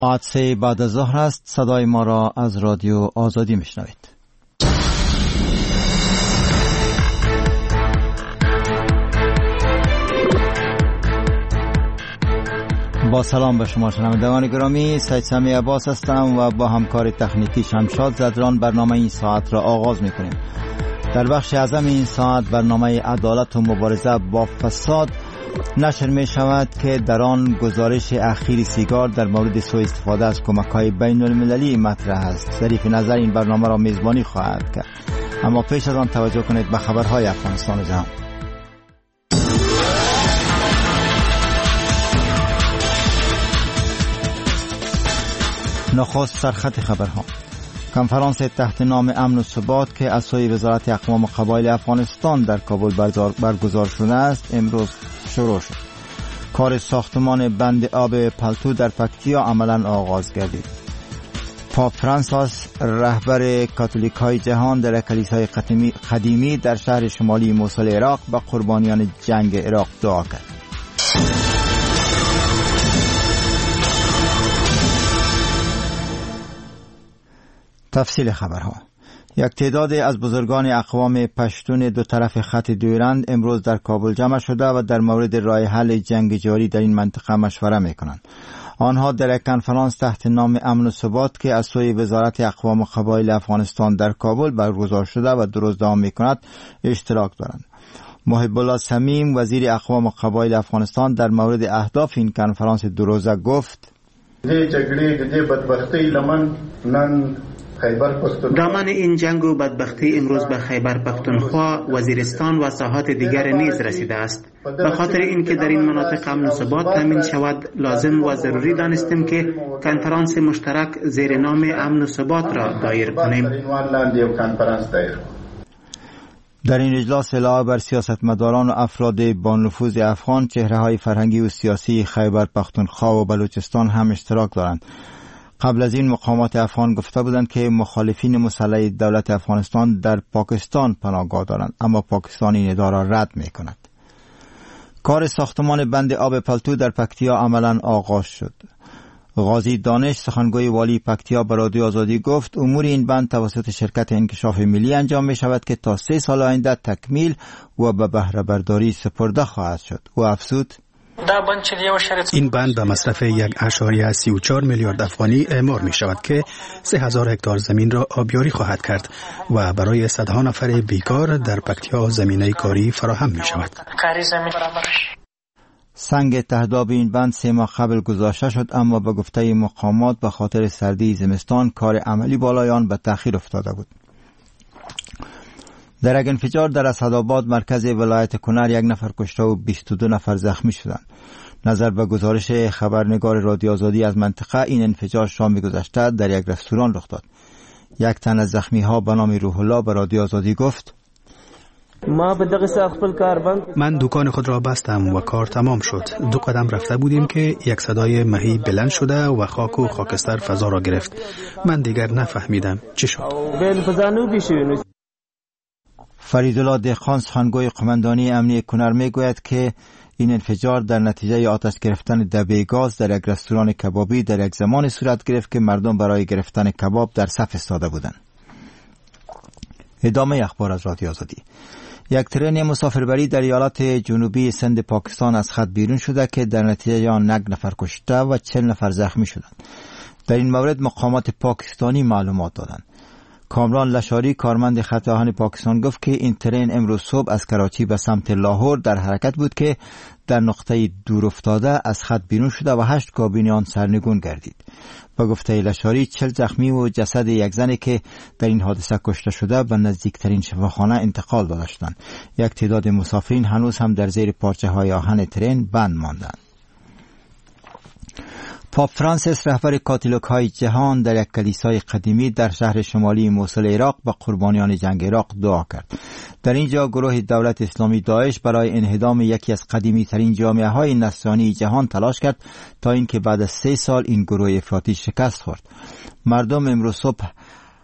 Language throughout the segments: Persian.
ساعت 3 بعد از ظهر است. صدای ما را از رادیو آزادی میشنوید. با سلام به شما شنوندگان گرامی، سید سمی عباس هستم و با همکار تکنیکی شمشاد زدران برنامه این ساعت را آغاز میکنیم. در بخش اعظم این ساعت برنامه عدالت و مبارزه با فساد نشر می شود که در آن گزارش اخیر سیگار در مورد سوء استفاده از کمک‌های بین المللی مطرح است. ظریف نظر این برنامه را میزبانی خواهد کرد. اما پیش از آن توجه کنید به خبرهای افغانستان و جهان. نخست سرخط خبرها. کنفرانس تحت نام امن و ثبات که از سوی وزارت اقوام و قبایل افغانستان در کابل برگزار شده است امروز شروع شد. کار ساختمان بند آب پلتو در پکتیا عملا آغاز گردید. پاپ فرانسیس رهبر کاتولیک های جهان در کلیسای قدیمی در شهر شمالی موصل عراق به قربانیان جنگ عراق دعا کرد. تفصیل خبرها. یک تعداد از بزرگان اقوام پشتون دو طرف خط دویرند امروز در کابل جمع شده و در مورد راه حل جنگ جاری در این منطقه مشوره میکنند. آنها در یک کنفرانس تحت نام امن و ثبات که از سوی وزارت اقوام و قبایل افغانستان در کابل برگزار شده و دو روز دوام میکند اشتراک دارند. محب الله صمیم وزیر اقوام و قبایل افغانستان در مورد اهداف این کنفرانس دو روزه گفت: دامن این جنگ و بدبختی امروز به خیبر پختونخوا، وزیرستان و ساحات دیگر نیز رسیده است. به خاطر اینکه در این مناطق امن و ثبات تامین شود، لازم و ضروری دانستیم که کنفرانس مشترک زیر نام امن و ثبات را دایر کنیم. در این اجلاس علاوه بر سیاستمداران و افراد با نفوذ افغان، چهره‌های فرهنگی و سیاسی خیبر پختونخوا و بلوچستان هم اشتراک دارند. قبل از این مقامات افغان گفته بودند که مخالفین مسلح دولت افغانستان در پاکستان پناهگاه دارند، اما پاکستان این ادعا را رد می‌کند. کار ساختمان بند آب پلتو در پکتیا عملاً آغاز شد. غازی دانش سخنگوی والی پکتیا به رادیو آزادی گفت امور این بند توسط شرکت انکشاف ملی انجام می شود که تا 3 سال آینده تکمیل و به بهره برداری سپرده خواهد شد. و افزود: این بند به مصرف 1.34 میلیارد افغانی اعمار می شود که 3000 هکتار زمین را آبیاری خواهد کرد و برای صدها نفر بیکار در پکتیا زمینه کاری فراهم می شود. سنگ تهداب این بند 3 ماه قبل گذاشته شد، اما به گفته مقامات به خاطر سردی زمستان کار عملی بالای آن به تأخیر افتاده بود. در یک انفجار در اسدآباد مرکز ولایت کنر 1 نفر کشته و 22 نفر زخمی شدند. نظر به گزارش خبرنگار رادیو آزادی از منطقه، این انفجار شام گذشته در یک رستوران رخ داد. یک تن از زخمی ها به نام روح الله به رادیو آزادی گفت: من دکان خود را بستم و کار تمام شد. 2 قدم رفته بودیم که یک صدای مهی بلند شده و خاک و خاکستر فضا را گرفت. من دیگر نفهمیدم چه شد. فریدالله دهقان سخنگوی قماندانی امنیتی کنر میگوید که این انفجار در نتیجه آتش گرفتن دبه گاز در یک رستوران کبابی در یک زمان صورت گرفت که مردم برای گرفتن کباب در صف ایستاده بودند. ادامه اخبار از رادیو آزادی. یک ترن مسافربری در ایالات جنوبی سند پاکستان از خط بیرون شده که در نتیجه آن 9 نفر کشته و 40 نفر زخمی شدند. در این مورد مقامات پاکستانی معلومات دادند. کامران لشاری کارمند خط آهن پاکستان گفت که این ترن امروز صبح از کراچی به سمت لاهور در حرکت بود که در نقطه دور افتاده از خط بیرون شده و 8 کابین آن سرنگون گردید. با گفته لشاری 40 زخمی و جسد یک زنی که در این حادثه کشته شده به نزدیکترین شفاخانه انتقال داده شدند. یک تعداد مسافرین هنوز هم در زیر پارچه های آهن ترن بند ماندند. پاپ فرانسیس رهبر کاتولیک های جهان در یک کلیسای قدیمی در شهر شمالی موصل عراق به قربانیان جنگ عراق دعا کرد. در اینجا گروه دولت اسلامی داعش برای انهدام یکی از قدیمی ترین جامعه های نصرانی جهان تلاش کرد تا اینکه بعد از 3 سال این گروه افراطی شکست خورد. مردم امروز صبح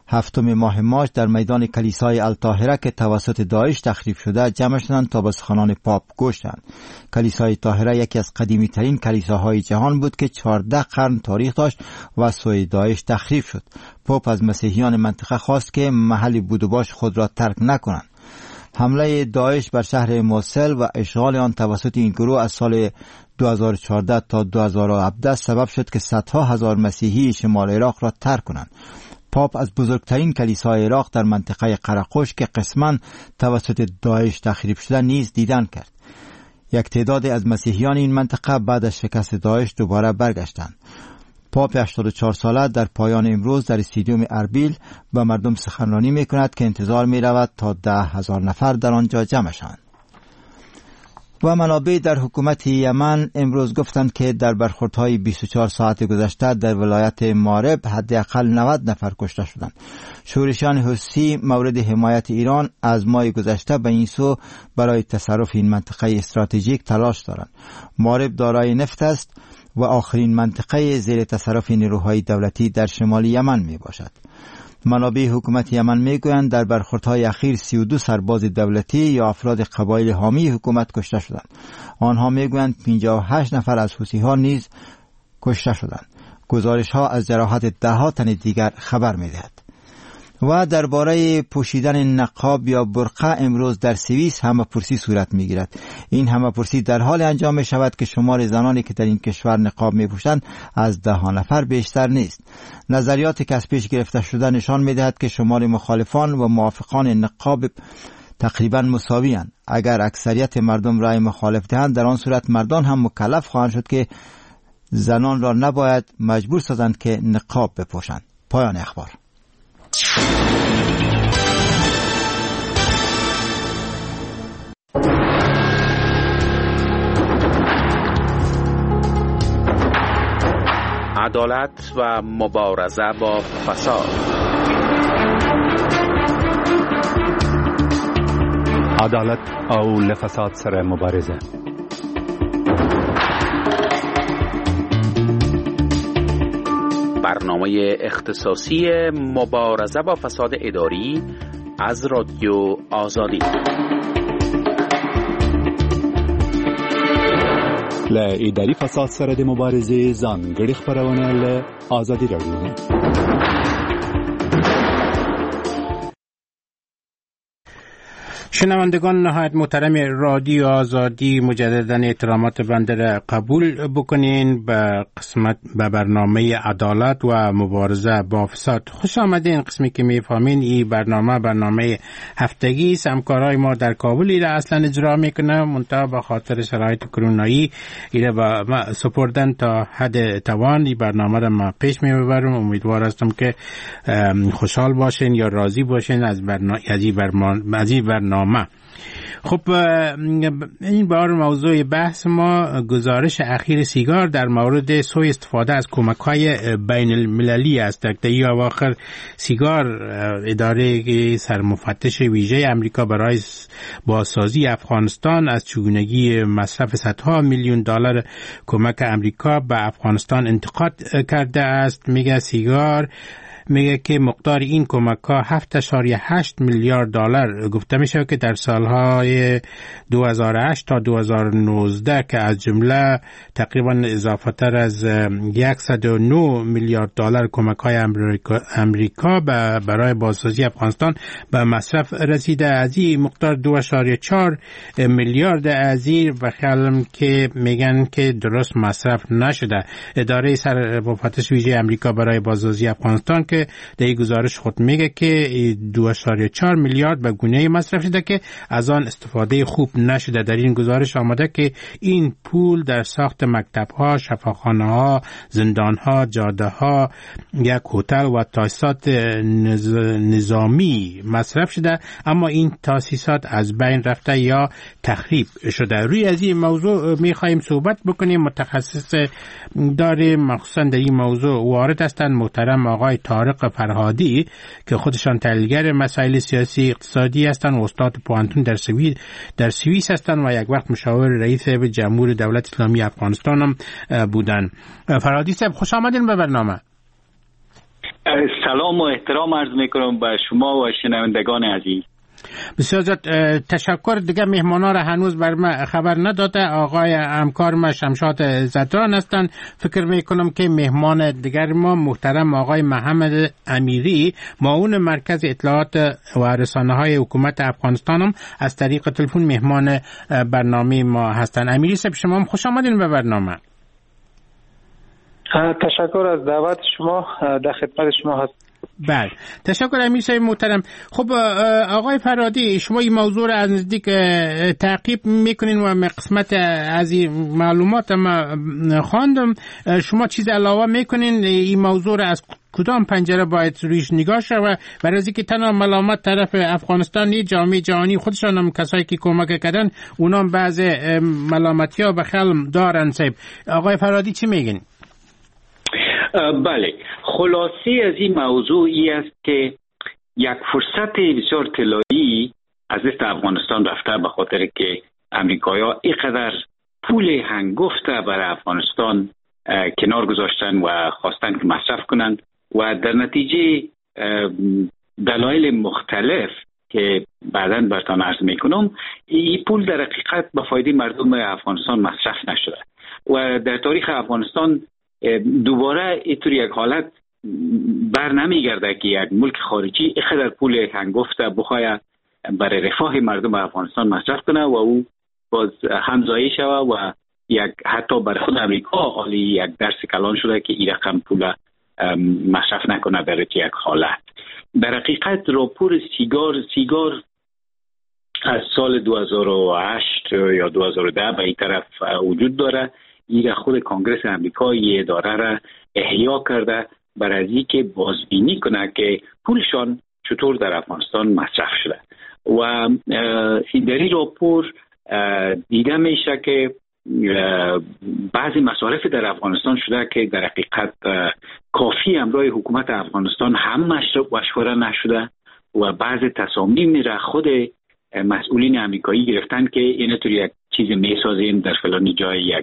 هفتم ماه مارچ در میدان کلیسای الطاهره که توسط داعش تخریب شده جمع شدند تا به سخنان پاپ گوش دهند. کلیسای طاهره یکی از قدیمی ترین کلیساهای جهان بود که 14 قرن تاریخ داشت و سوی داعش تخریب شد. پاپ از مسیحیان منطقه خواست که محل بود و باش خود را ترک نکنند. حمله داعش بر شهر موصل و اشغال آن توسط این گروه از سال 2014 تا 2017 سبب شد که صدها هزار مسیحی شمال عراق را ترک کنند. پاپ از بزرگترین کلیسای عراق در منطقه قرقوش که قسماً توسط داعش تخریب شده نیز دیدن کرد. یک تعداد از مسیحیان این منطقه بعد از شکست داعش دوباره برگشتند. پاپ 84 ساله در پایان امروز در استادیوم اربیل به مردم سخنرانی می کند که انتظار می رود تا 10,000 نفر در آنجا جمع شوند. و منابع در حکومت یمن امروز گفتند که در برخوردهای 24 ساعت گذشته در ولایت مارب حداقل 90 نفر کشته شدند. شورشیان حوثی مورد حمایت ایران از ماه گذشته به این سو برای تصرف این منطقه استراتژیک تلاش دارند. مارب دارای نفت است و آخرین منطقه زیر تصرف نیروهای دولتی در شمال یمن می باشد. منابع حکومت یمن می گویند در برخوردهای اخیر 32 سرباز دولتی یا افراد قبایل حامی حکومت کشته شدند. آنها می گویند 58 نفر از حوثی ها نیز کشته شدند. گزارش ها از جراحت 10 تن دیگر خبر می دهد. و درباره پوشیدن نقاب یا برقع امروز در سوئیس همه‌پرسی صورت می‌گیرد. این همه‌پرسی در حال انجام می‌شود که شمار زنانی که در این کشور نقاب می‌پوشند از 10 نفر بیشتر نیست. نظریاتی که از پیش گرفته شده نشان می‌دهد که شمار مخالفان و موافقان نقاب تقریباً مساوی‌اند. اگر اکثریت مردم رأی مخالف دهند در آن صورت مردان هم مکلف خواهند شد که زنان را نباید مجبور سازند که نقاب بپوشند. پایان اخبار. عدالت و مبارزه با فساد. عدالت او لفساد سره مبارزه. برنامه اختصاصی مبارزه با فساد اداری از رادیو آزادی. ل اداري فساد سره د مبارزې ځانګړي خبرونه له آزادي رادیو. شنوندگان نهایت محترم رادیو آزادی، مجددا احترامات بنده را قبول بکنین به برنامه عدالت و مبارزه با فساد. خوش آمدین. قسمی که میفهمین این برنامه هفتگی است. همکارای ما در کابل ایره اصلا اجرا میکنه، منتها به خاطر شرایط کرونایی ایره با ما سپردن تا حد توان. این برنامه را ما پیش میبرم. امیدوار هستم که خوشحال باشین یا راضی باشین از این برنامه. خب این بار موضوع بحث ما گزارش اخیر سیگار در مورد سوء استفاده از کمک‌های بین المللی است. در این اواخر سیگار اداره سرمفتش ویژه امریکا برای بازسازی افغانستان از چگونگی مصرف صدها میلیون دلار کمک امریکا به افغانستان انتقاد کرده است. میگه سیگار میگه که مقدار این کمک‌ها 7.8 میلیارد دلار گفته میشه که در سالهای 2008 تا 2019 که از جمله تقریبا اضافه‌تر از 109 میلیارد دلار کمک‌های امریکا برای بازسازی افغانستان به مصرف رسیده. از این مقدار 2.4 میلیارد از این و خیالم که میگن که درست مصرف نشده. اداره سرمفتش ویژه امریکا برای بازسازی افغانستان که در این گزارش خود میگه که 2.4 میلیارد به گونه‌ای مصرف شده که از آن استفاده خوب نشده. در این گزارش آمده که این پول در ساخت مکتب‌ها، شفاخانه‌ها، زندان‌ها، جاده‌ها، یک هتل و تاسیسات نظامی مصرف شده، اما این تاسیسات از بین رفته یا تخریب شده. روی از این موضوع می‌خوایم صحبت بکنیم. متخصص داریم مخصوصاً در این موضوع وارد هستند محترم آقای طارق فرهادی که خودشان تحلیلگر مسائل سیاسی اقتصادی هستند و استاد پوانتون در سوئیس هستند و یک وقت مشاور رئیس جمهور دولت اسلامی افغانستان هم بودند. فرهادی صاحب خوش آمدین به برنامه. سلام و احترام عرض میکنم به شما و شنوندگان عزیز. بسیار زیاد تشکر. دیگه مهمانا را هنوز بر من خبر نداده. آقای همکار ما شمشاد زدران هستند. فکر میکنم که مهمان دیگر ما محترم آقای محمد امیری، معاون مرکز اطلاعات و رسانه های حکومت افغانستان هم از طریق تلفن مهمان برنامه ما هستند. امیری صاحب شما هم خوش آمدین به برنامه. تشکر از دعوت شما، در خدمت شما هست. بله تشکر امیر صاحب محترم. خب آقای فرادی، شما این موضوع را از نزدیک تعقیب میکنین و قسمت از این معلومات ما خواندم. شما چیز علاوه میکنین این موضوع را از کدام پنجره باید رویش نگاه شود؟ برای اینکه تنها ملامت طرف افغانستان نیست، جامعه جهانی خودشان هم کسایی که کمک کردن اونام بعض ملامتی ها به خلم دارن. صاحب آقای فرادی چی میگین؟ بله، خلاصه از این موضوعی است که یک فرصت بسیار طلایی از دست افغانستان رفته، به خاطر که امریکایی‌ها اینقدر پول هنگفته برای افغانستان کنار گذاشتن و خواستن که مصرف کنند و در نتیجه دلایل مختلف که بعداً براتون عرض میکنم، این پول در حقیقت به فایده مردم افغانستان مصرف نشده و در تاریخ افغانستان دوباره اینطور یک حالت بر نمیگرده که یک ملک خارجی اینقدر پول هنگفته بخواه برای رفاه مردم افغانستان مصرف کنه و او باز همزایی شود و یک حتی برای خود امریکا حالی یک درس کلان شده که این رقم پول مصرف نکنه در یک حالت. در حقیقت راپور سیگار از سال 2008 یا 2010 به این طرف وجود داره. این خود کانگرس امریکا یه اداره را احیا کرده برای از اینکه بازبینی کنه که پولشان چطور در افغانستان مصرف شده و در این راپور دیده میشه که بعضی مصارف در افغانستان شده که در حقیقت کافی همراه حکومت افغانستان هم مشوره نشده و بعضی تصامیم را خود مسئولین امریکایی گرفتن که اینطور یک چیز میسازیم در فلانی جای یک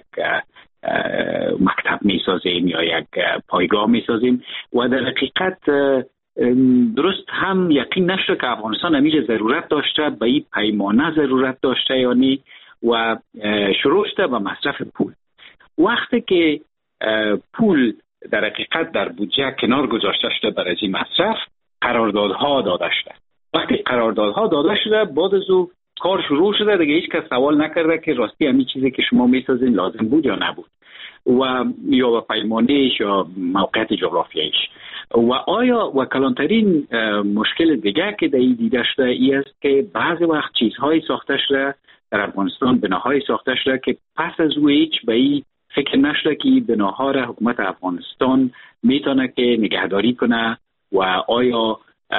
مکتب میسازیم یا یک پایگاه میسازیم و در حقیقت درست هم یقین نشده که افغانستان امیر ضرورت داشته، به این پیمانه ضرورت داشته یا نی و شروع شده به مصرف پول. وقتی که پول در حقیقت در بودجه کنار گذاشته شده برای این مصرف، قراردادها داده شده. وقتی قراردادها داده شده بعد از او کار شروع شده، دیگه هیچ کس سوال نکرده که راستی همین چیزی که شما میسازین لازم بود یا نبود و یا به پیمانه‌اش یا موقعیت جغرافیاییش. و آیا و کلانترین مشکل دیگه که دیده شده ای است که بعضی وقت چیزهایی ساخته شده در افغانستان، بناهای ساخته شده که پس از او هیچ به این فکر نشده که این بناها را حکومت افغانستان میتونه که نگهداری کنه و آیا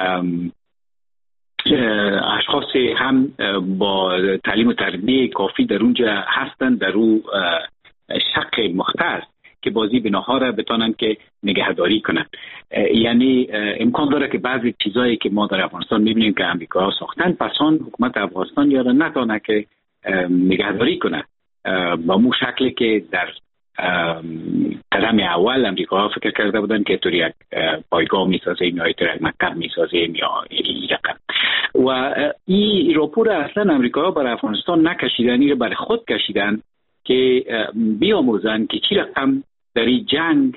اشخاص هم با تعلیم و تربیه کافی در اونجا هستند در او شق مختص که بازی بناها را بتونن که نگهداری کنن. یعنی امکان داره که بعضی چیزایی که ما در افغانستان میبینیم که امریکا ساختن پسان حکومت افغانستان یا نتونه که نگهداری کنه با مو شکلی که در قدم اول امریکا فکر کرده بودن که طور یک پایگاه میسازیم یا طور یک مکتب میسازیم یا این رقم. و این راپور اصلا امریکا برای افغانستان نکشیدن، این رو برای خود کشیدن که بیاموزن که چی رقم در این جنگ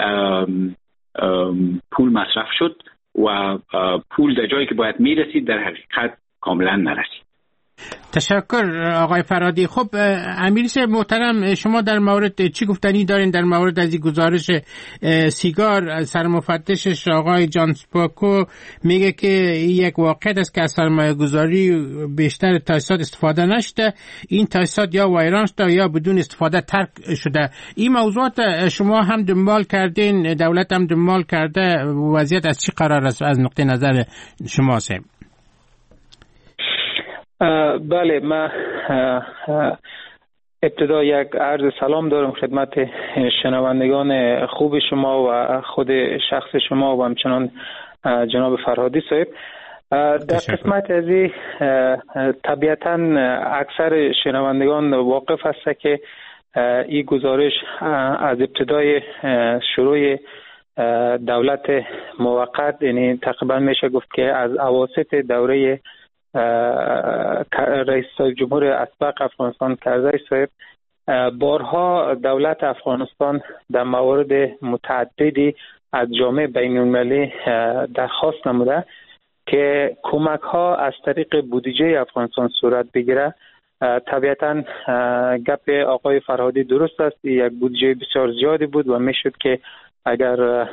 پول مصرف شد و پول در جایی که باید میرسید در حقیقت کاملا نرسید. تشکر آقای فرادی. خب امیر صاحب محترم، شما در مورد چی گفتنی دارین در مورد از این گزارش سیگار؟ سرمفتشش آقای جان سپاکو میگه که یک واقعیت است که از سرمایه گذاری بیشتر تاسیسات استفاده نشده، این تاسیسات یا ویران شده یا بدون استفاده ترک شده. این موضوعات شما هم دنبال کردین، دولت هم دنبال کرده، وضعیت از چی قرار است از نقطه نظر شما صاحب؟ بله، من ابتدا یک عرض سلام دارم خدمت شنوندگان خوب شما و خود شخص شما و همچنان جناب فرهادی صاحب. در قسمت از طبیعتاً اکثر شنوندگان واقف هست که این گزارش از ابتدای شروع دولت موقت، یعنی تقریبا میشه گفت که از اواسط دوره رئیس جمهور اسبق افغانستان کرزی صاحب بارها دولت افغانستان در موارد متعددی از جامعه بین‌المللی درخواست نموده که کمک ها از طریق بودجه افغانستان صورت بگیره. طبیعتا گپ آقای فرهادی درست است، یک بودجه بسیار زیادی بود و میشد که اگر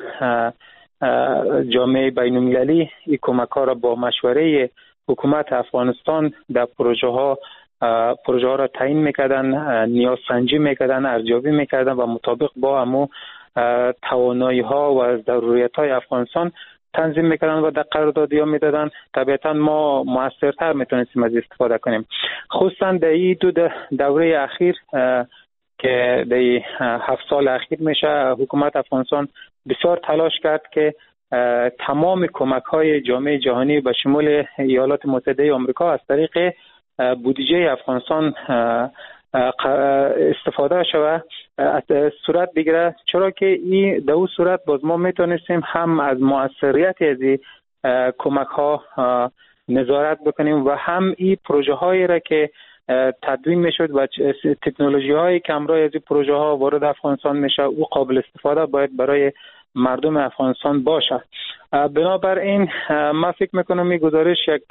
جامعه بین‌المللی این کمک ها را با مشوره حکومت افغانستان در پروژه ها را تعیین میکردن، نیاز سنجی میکردن، ارزیابی میکردن و مطابق با همو توانایی ها و ضروریات های افغانستان تنظیم میکردن و در قراردادی ها میدادن، طبیعتا ما موثرتر میتونستیم از استفاده کنیم. خصوصا در این دوره اخیر که در 7 سال اخیر میشه، حکومت افغانستان بسیار تلاش کرد که تمام کمک های جامعه جهانی به شمول ایالات متحده آمریکا از طریق بودجه افغانستان استفاده شود، صورت بگیره، چرا که این در اون صورت باز ما میتونستیم هم از موثریت از این کمک ها نظارت بکنیم و هم این پروژه هایی را که تدوین میشد و تکنولوژی هایی که همراه از این پروژه ها وارد افغانستان میشه او قابل استفاده باید برای مردم افغانستان باشه. بنابراین من فکر میکنم این گزارش یک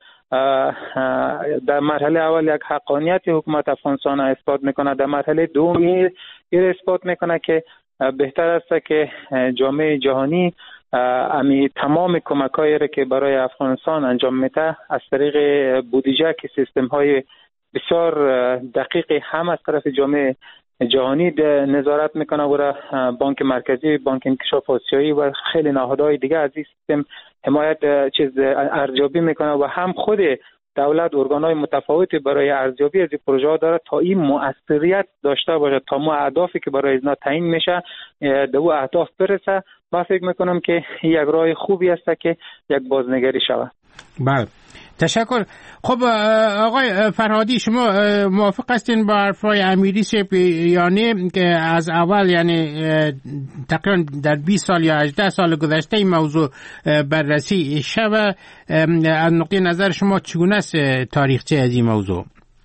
در مرحله اول یک حقانیت حکومت افغانستان اثبات میکنه، در مرحله دوم این اثبات میکنه که بهتر است که جامعه جهانی تمام کمک‌هایی را که برای افغانستان انجام میده از طریق بودجه که سیستم های بسیار دقیق هم از طرف جامعه جهانی نظارت میکنه و بانک مرکزی، بانک انکشاف آسیایی و خیلی نهادهای دیگه از این سیستم حمایت ارزیابی میکنه و هم خود دولت ارگانهای متفاوتی برای ارزیابی از این پروژه ها داره تا این مؤثریت داشته باشه، تا ما اهدافی که برای اینا تعیین میشه به اون اهداف برسه. من فکر میکنم که یک راه خوبی است که یک بازنگری شود. بله، تشکر. خب آقای فرهادی، شما موافق هستین با حرفای امیری صاحب، یعنی که از اول، یعنی تقریبا در 20 سال یا 18 سال گذشته این موضوع بررسی شود؟ از نقطه نظر شما چگونه است تاریخچه از این موضوع؟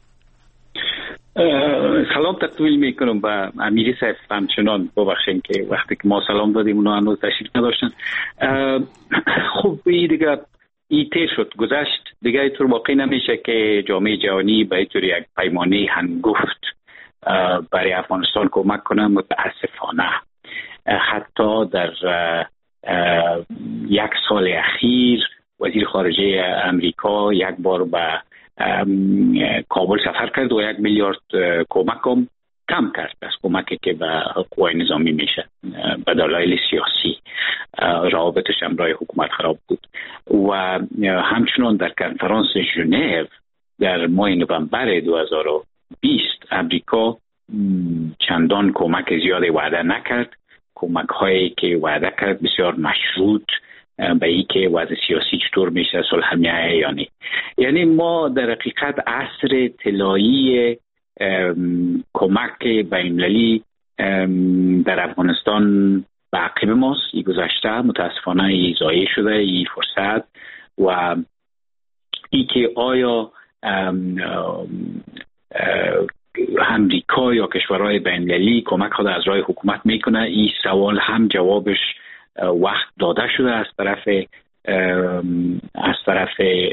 سلام تقدیم میکنم به امیری صاحب، همچنان ببخشید که وقتی که ما سلام دادیم اونا هنوز تشریف نداشتن. خب این دیگه تیر شد، گذشت دیگه، اینطور باقی نمیشه که جامعه جهانی به اینطور یک پیمانه هنگفت برای افغانستان کمک کنه. متاسفانه حتی در 1 سال اخیر وزیر خارجه امریکا یک بار به کابل سفر کرد و 1 میلیارد کمک هم کم کرد از کمکی که به قوای نظامی میشه به دلایل سیاسی. روابطش هم برای حکومت خراب بود و همچنان در کنفرانس ژنو در ماه نوامبر 2020 امریکا چندان کمک زیادی وعده نکرد. کمک هایی که وعده کرد بسیار مشروط به این که وضع سیاسی چطور میشه، صلح میایه یا نه. یعنی ما در حقیقت عصر طلایی کمک بین‌المللی در افغانستان به عقب ماست. این گذشته، متاسفانه این ضایع شده این فرصت و این که آیا امریکا یا کشورهای بین‌المللی کمک خود از راه حکومت میکنه، این سوال هم جوابش وقت داده شده از طرف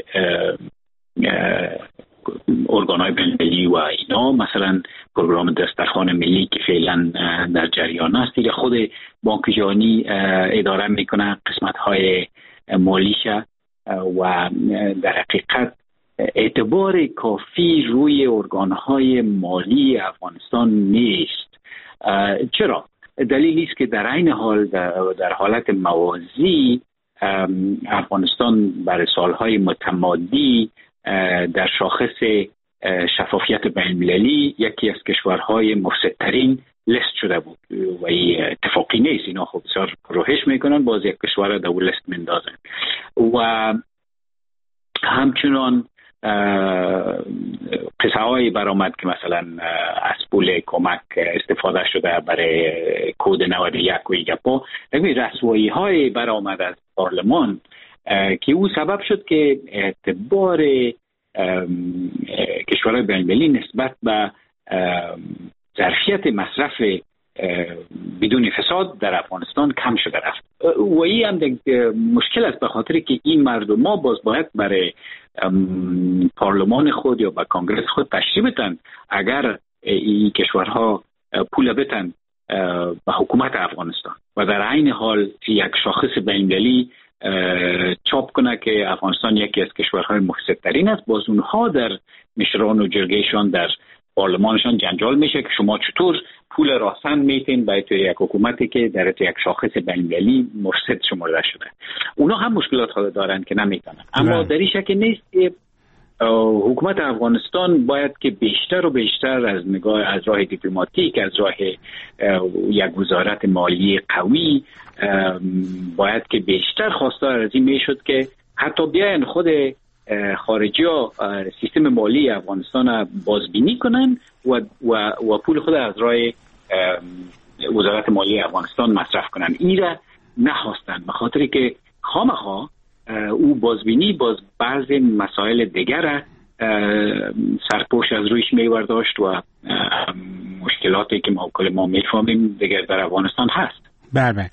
ارگان‌های بین‌المللی و اینا، مثلا پروگرام دسترخوان ملی که فعلا در جریان است دیگه، خود بانک جهانی اداره میکنه قسمت‌های مالیش و در حقیقت اعتبار کافی روی ارگان‌های مالی افغانستان نیست. چرا؟ دلیلی است که در عین حال در حالت موازی افغانستان برای سالهای متمادی در شاخص شفافیت بین‌المللی یکی از کشورهای مفسدترین لیست شده بود و این اتفاقی نیست. اینا خب بسیار روحش میکنن، باز یک کشور در اون لیست مندازن و همچنان قصه هایی برآمد که مثلا از پول کمک استفاده شده برای کد 91 و ایگپا. رسوایی های برآمد از پارلمان که او سبب شد که اعتبار کشورهای بین‌المللی نسبت به ظرفیت مصرف بدون فساد در افغانستان کم شده رفت. و این هم مشکل است، به خاطر که این مردم ما باید برای پارلمان خود یا به کانگرس خود تشریح بدن اگر این کشورها پول بدن به حکومت افغانستان و در عین حال یک شاخص بین‌المللی چاپ کنه که افغانستان یکی از کشورهای مفسدترین است، باز اونها در مشران و جرگهشان در پارلمانشان جنجال میشه که شما چطور پول راستن میتین باید توی یک حکومتی که در یک شاخص بین‌المللی مفسد شمرده شده. اونا هم مشکلات دارن که نمیتونن، اما در این شک نیست که حکومت افغانستان باید که بیشتر و بیشتر از راه دیپلماتیک، از راه یک وزارت مالی قوی باید که بیشتر خواستار از این میشد که حتی بیاین خود خارجی ها سیستم مالی افغانستان بازبینی کنن و پول خود از راه وزارت مالی افغانستان مصرف کنن. این را نخواستن، به خاطر که خامخا او بازبینی باز بعضی مسائل دیگر سرپوش از رویش میورداشت و مشکلاتی که ما میفهمیم دیگر در افغانستان هست. بله.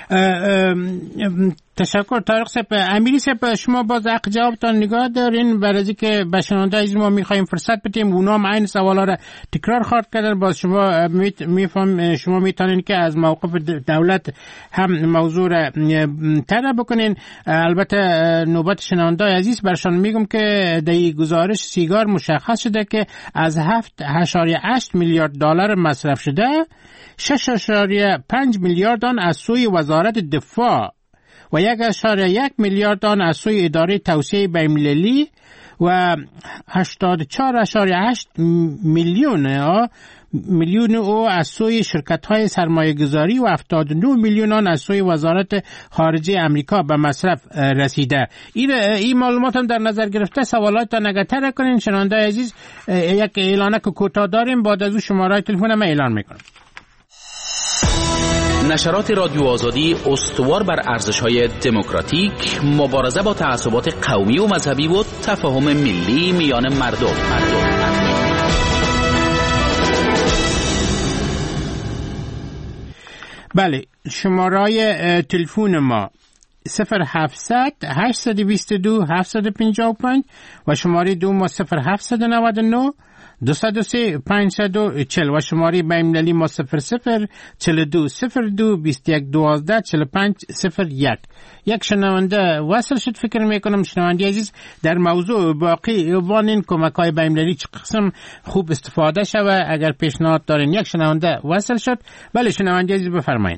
تشکر طارق صاحب. امیری صاحب، شما باز حق جوابتان نگاه دارین برای از اینکه به شنونده عزیز ما میخوایم فرصت بدیم، اونا هم این سوالا را تکرار خواهد کردن. باز شما میفهم شما میتونین که از موقف دولت هم موضوع را طرح بکنین. البته نوبت شنونده عزیز برشان میگم که در گزارش سیگار مشخص شده که از 7.8 میلیارد دلار مصرف شده، 6.5 میلیارد آن از سوی وزارت دفاع و 1.1 میلیارد آن از سوی اداره توسعه بین‌المللی و 84.8 میلیون او از سوی شرکت‌های سرمایه‌گذاری و 79 میلیون آن از سوی وزارت خارجه امریکا به مصرف رسیده. این معلومات هم در نظر گرفته سوالات تا نگه‌تر کنین. شنونده عزیز، یک اعلانه که کوتاه داریم، بعد از او شماره تلفن ما اعلان میکنم. نشرات رادیو آزادی استوار بر ارزش‌های دموکراتیک، مبارزه با تعصبات قومی و مذهبی و تفاهم ملی میان مردم. بله، شماره تلفن ما 0700 822 755 و شماره دو ما 0799 203 540 و شماره بین‌المللی ما 00 42 02 21 12 45 01. یک شنونده وصل شد، فکر میکنم شنونده عزیز در موضوع باقی وانین کمک‌های بین‌المللی چه قسم خوب استفاده شود اگر پیشنهاد دارین. یک شنونده وصل شد. بله شنونده عزیز بفرمایید.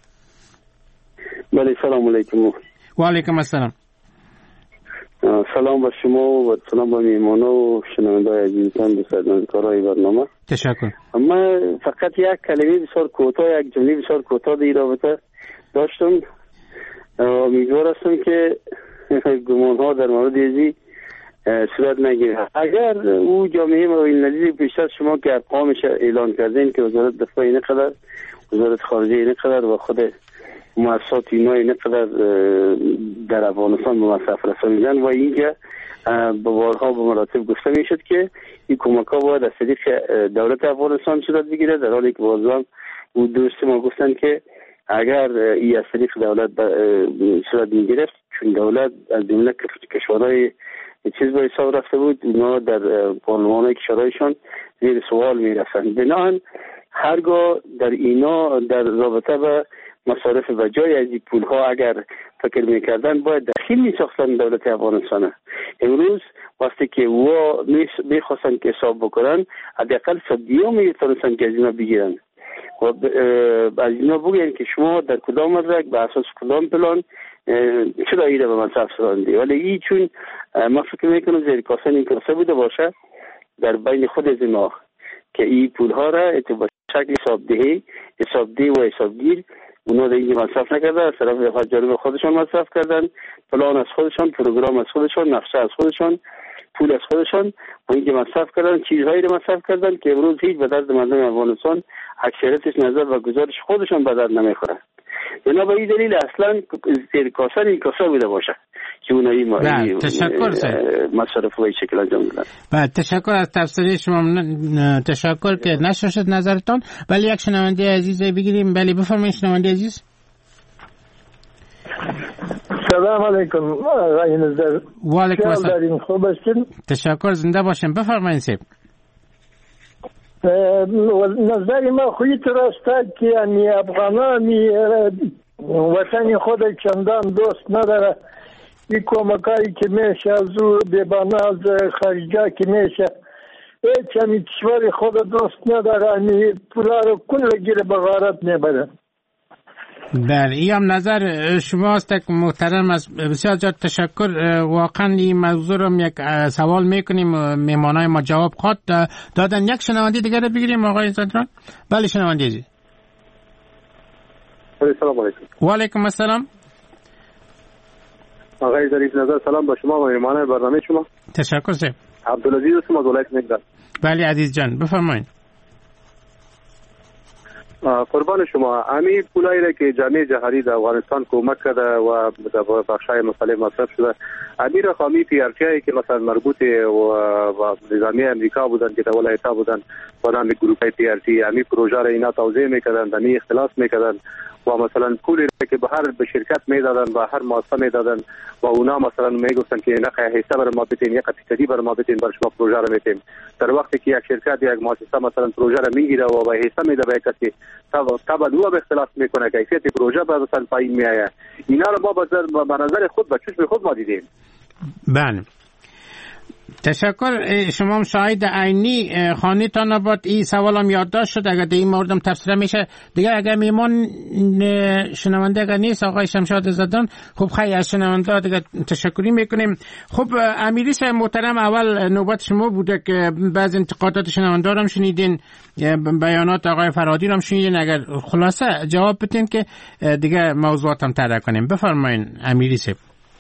بله سلام علیکم. و علیکم السلام. سلام به شما و سلام به میهمانا و شنونده‌های عزیزتان بسیارکارهای برنامه. تشکر. اما فقط یک کلمه بسیار کوتاه، یک جمله بسیار کوتاه در رابطه داشتم. امیدوار هستم که گمان‌ها در مورد ازی صورت نگیره. اگر او جامعه بین‌المللی پیش از شما که ارقامش اعلان کردین که وزارت دفاع اینقدر، وزارت خارجه اینقدر و خود مؤسسات اینا اینقدر در افغانستان به مصرف رسانیدن و اینجا به بارها به مراتب گفته میشد که این کمک ها باید از طریق دولت افغانستان صورت بگیره، در حالی که بازم او دوست ما گفتن که اگر این از طریق دولت صورت میگرفت، چون دولت از جمله کشورهای چیز به حساب رفته بود، اونا در پارلمان کشورهایشان زیر سوال میرفتند. بنابراین هرگاه در اینا در رابطه به مصارف و جای از این پول ها اگر فکر میکردن باید دخیل میساختن دولت افغانستان. امروز وقتی که و میخواستن که حساب بکنن حداقل صدیه میتونستن که از اینا بگیرن و از اینا بگیرن که شما در کدام مدرک به اساس کدام پلان چرا ایره به مصرف سراندی. ولی این چون من فکر میکنم زیر کاسه این کاسه بوده باشه در بین خود از اینا که این پول ها را به شکل حسابدهی و حسابگیر اونا در اینجا مصرف نکرده، از طرف جانب خودشان مصرف کردن، پلان از خودشان، پروگرام از خودشان، نقشه از خودشان، پول از خودشان و اینجا مصرف کردن، چیزهایی رو مصرف کردن که امروز هیچ به درد مردم افغانستان اکثریتش نظر و گزارش خودشان به درد نمیخوره. بنابراین دلیل اصلا زیر کاسه نیکاسه بوده باشه که اونایی مصرف های شکل انجام دادن. بله تشکر از تفسیر شما. تشکر که نشر شد نظرتان. ولی یک شنونده عزیز بگیریم. بله بفرمایید شنونده عزیز. سلام علیکم آقای نظر. و علیکم السلام. خوب هستین؟ تشکر زنده باشین. بفرمایید سیب. نظر ما خویی تراسته که یعنی افغانانی وطن خود چندان دوست نداره. این کمکایی که میشه از او بیبانه از خارجا که میشه هیچ همی کشور خود دوست نداره. همی پولا رو کل گیره بغارت میبره. بله این هم نظر شماست که محترم است. بسیار زیاد تشکر. واقعا این موضوع رو یک سوال میکنیم مهمانای ما جواب خواد دادن. یک شنونده دیگر رو بگیریم آقای زدران. بله شنونده عزیز. سلام علیکم. و علیکم السلام. آقای ظریف نظر سلام با شما و مهمانای برنامه شما. تشکر سه. عبدالعزیز هستم از ولایت نجد. بله عزیز جان بفرمایید. قربان شما. امی پولایی را که جامعه جهانی در افغانستان کمک کرده و در بخشای مختلف مصرف شده، امی رقمی پیارچی که مثلا مربوط و نظامی امریکا بودن که در ولایت‌ها بودن با نام گروه پیارچی، امی پروژه را اینا توزیع میکردن، امی اختلاس میکردن و مثلا پولی که به شرکت میدادن و هر مؤسسه میدادن و اونا مثلا میگفتن که نه حصه بر ما بدین، یک فیصدی بر ما بدین، بر شما پروژه را میتیم. در وقتی که یک شرکت یک مؤسسه مثلا پروژه را میگیره و به حصه میده به کسی، تا بعد به اختلاس میکنه، کیفیت پروژه بعد مثلا پایین میآید. اینا رو ما به نظر خود به چشم خود ما دیدیم. بله تشکر. شما شاهد عینی خانیتان آباد. این سوالم یادداشت شد. اگر در این موردم تفسیر میشه دیگه. اگر میمون شنونده اگر نیست آقای شمشاد زدان، خب خیلی از شنونده دیگه تشکری میکنیم. خب امیری صاحب محترم، اول نوبت شما بوده که بعض انتقادات شنونده هم شنیدین، بیانات آقای فرهادی هم شنیدین. اگر خلاصه جواب بدین که دیگه موضوعاتم طرح کنیم. بفرمایید امیری صاحب.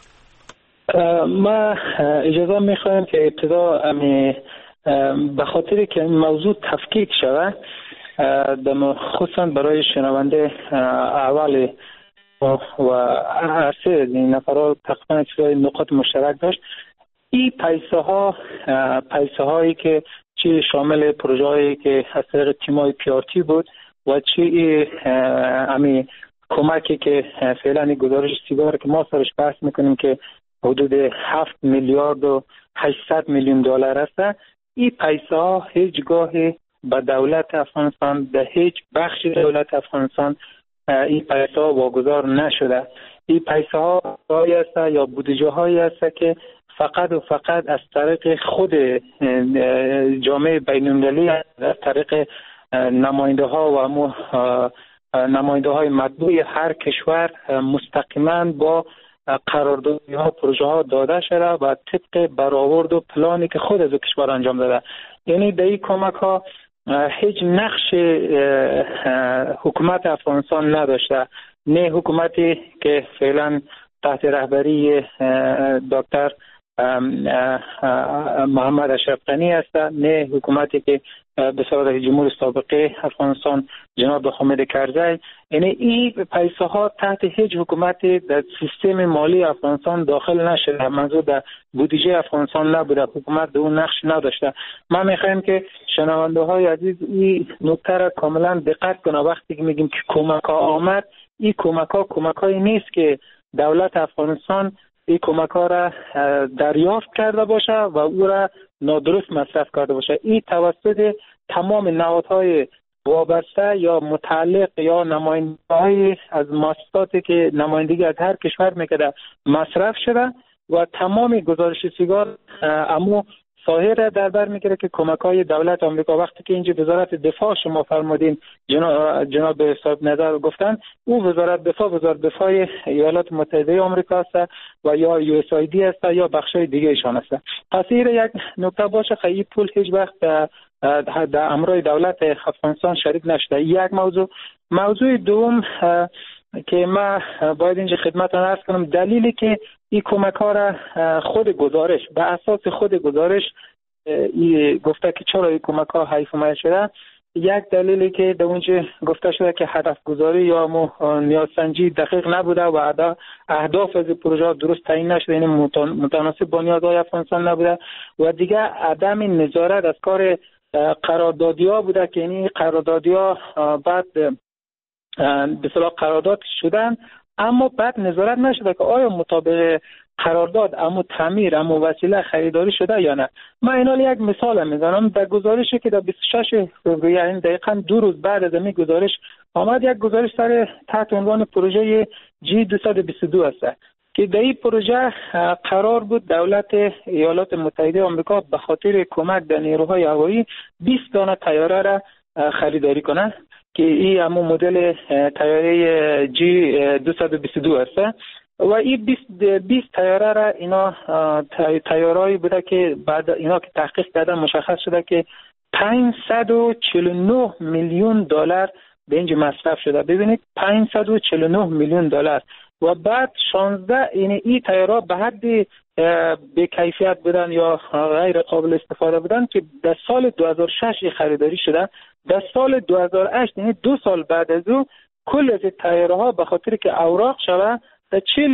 ما اجازه میخوایم که ابتدا به خاطر که موضوع تفکیک شود خصوصا برای شنونده اول و عرصه نفرها تقریبا نقاط مشترک داشت. این پیسه هایی که چی شامل پروژه هایی که از طریق تیمای پیارتی بود و چی امی کمکی که فعلا گزارش سیگار که ما سرش بحث میکنیم که حدود 7 میلیارد و 800 میلیون دلار است. این پیسه ها هیچگاه به دولت افغانستان در هیچ بخش دولت افغانستان این پیسه ها واگذار نشده. این پیسه ها است یا بودجه هایی است که فقط و فقط از طریق خود جامعه بین‌المللی، از طریق نماینده ها و نماینده های مطبوع هر کشور مستقیما با قراردادی ها پروژه ها داده شده و طبق برآورد و پلانی که خود از کشور انجام داده. یعنی در این کمک ها هیچ نقش حکومت افغانستان نداشته. نه حکومتی که فعلا تحت رهبری دکتر محمد اشرف غنی است، نه حکومتی که به صورت رئیس جمهور سابقه افغانستان جناب حامد کرزی. یعنی این پیسه ها تحت هیچ حکومتی در سیستم مالی افغانستان داخل نشده. منظور در بودجه افغانستان نبوده. حکومت در اون نقش نداشته. ما میخوایم که شنونده های عزیز این نکته را کاملا دقت کنه. وقتی که میگیم که کمک ها آمد، این کمک هایی نیست که دولت افغانستان این کمک ها را دریافت کرده باشه و او را نادرست مصرف کرده باشه. این توسط تمام نهادهای وابسته یا متعلق یا نماینده‌های از مؤسساتی که نمایندگی از هر کشور میکرده مصرف شده و تمام گزارش سیگار امو ساحه را در بر میگیره که کمک‌های دولت آمریکا. وقتی که اینجا وزارت دفاع شما فرمودین جناب صاحب نظر گفتن، او وزارت دفاع ایالات متحده آمریکا است و یا USAID است یا بخشای دیگه ایشان است. پس این یک نکته باشه که این پول هیچ وقت در امرای دولت افغانستان شریک نشده. یک موضوع دوم که ما باید اینجا خدمتتون عرض کنم، دلیلی که این کمک ها را خود گزارش به اساس خود گزارش گفته که چرا این کمک ها حیف اومده شده، یک دلیلی که در اونجا گفته شده که هدف گذاری یا نیازسنجی دقیق نبوده و اهداف از پروژه درست تعیین نشده، یعنی متناسب با نیازهای افغانستان نبوده و دیگه عدم نظارت از کار قراردادی‌ها بوده که یعنی قراردادی‌ها بعد به اصطلاح قرارداد شدن اما بعد نظارت نشده که آیا مطابق قرارداد اما تعمیر اما وسیله خریداری شده یا نه. من اینال یک مثال میزنم. در گزارشی که در 26 فوریه یعنی دقیقاً 2 روز بعد از این گزارش آمد، یک گزارش سر تحت عنوان پروژه G222 است که در این پروژه قرار بود دولت ایالات متحده آمریکا به خاطر کمک به نیروهای هوایی 20 دانه طیاره را خریداری کنه که این همون مدل طیاره G222 است و این 20 طیاره را اینا طیارهایی بوده که بعد اینا که تحقیق کردن مشخص شده که 549 میلیون دلار به اینجا مصرف شده. ببینید 549 میلیون دلار و بعد 16 این طیاره به حد به کیفیت بودن یا غیر قابل استفاده بودن که در سال 2006 خریداری شده. در سال 2008 یعنی 2 سال بعد از او کل از طیاره ها به خاطر که اوراق شده 40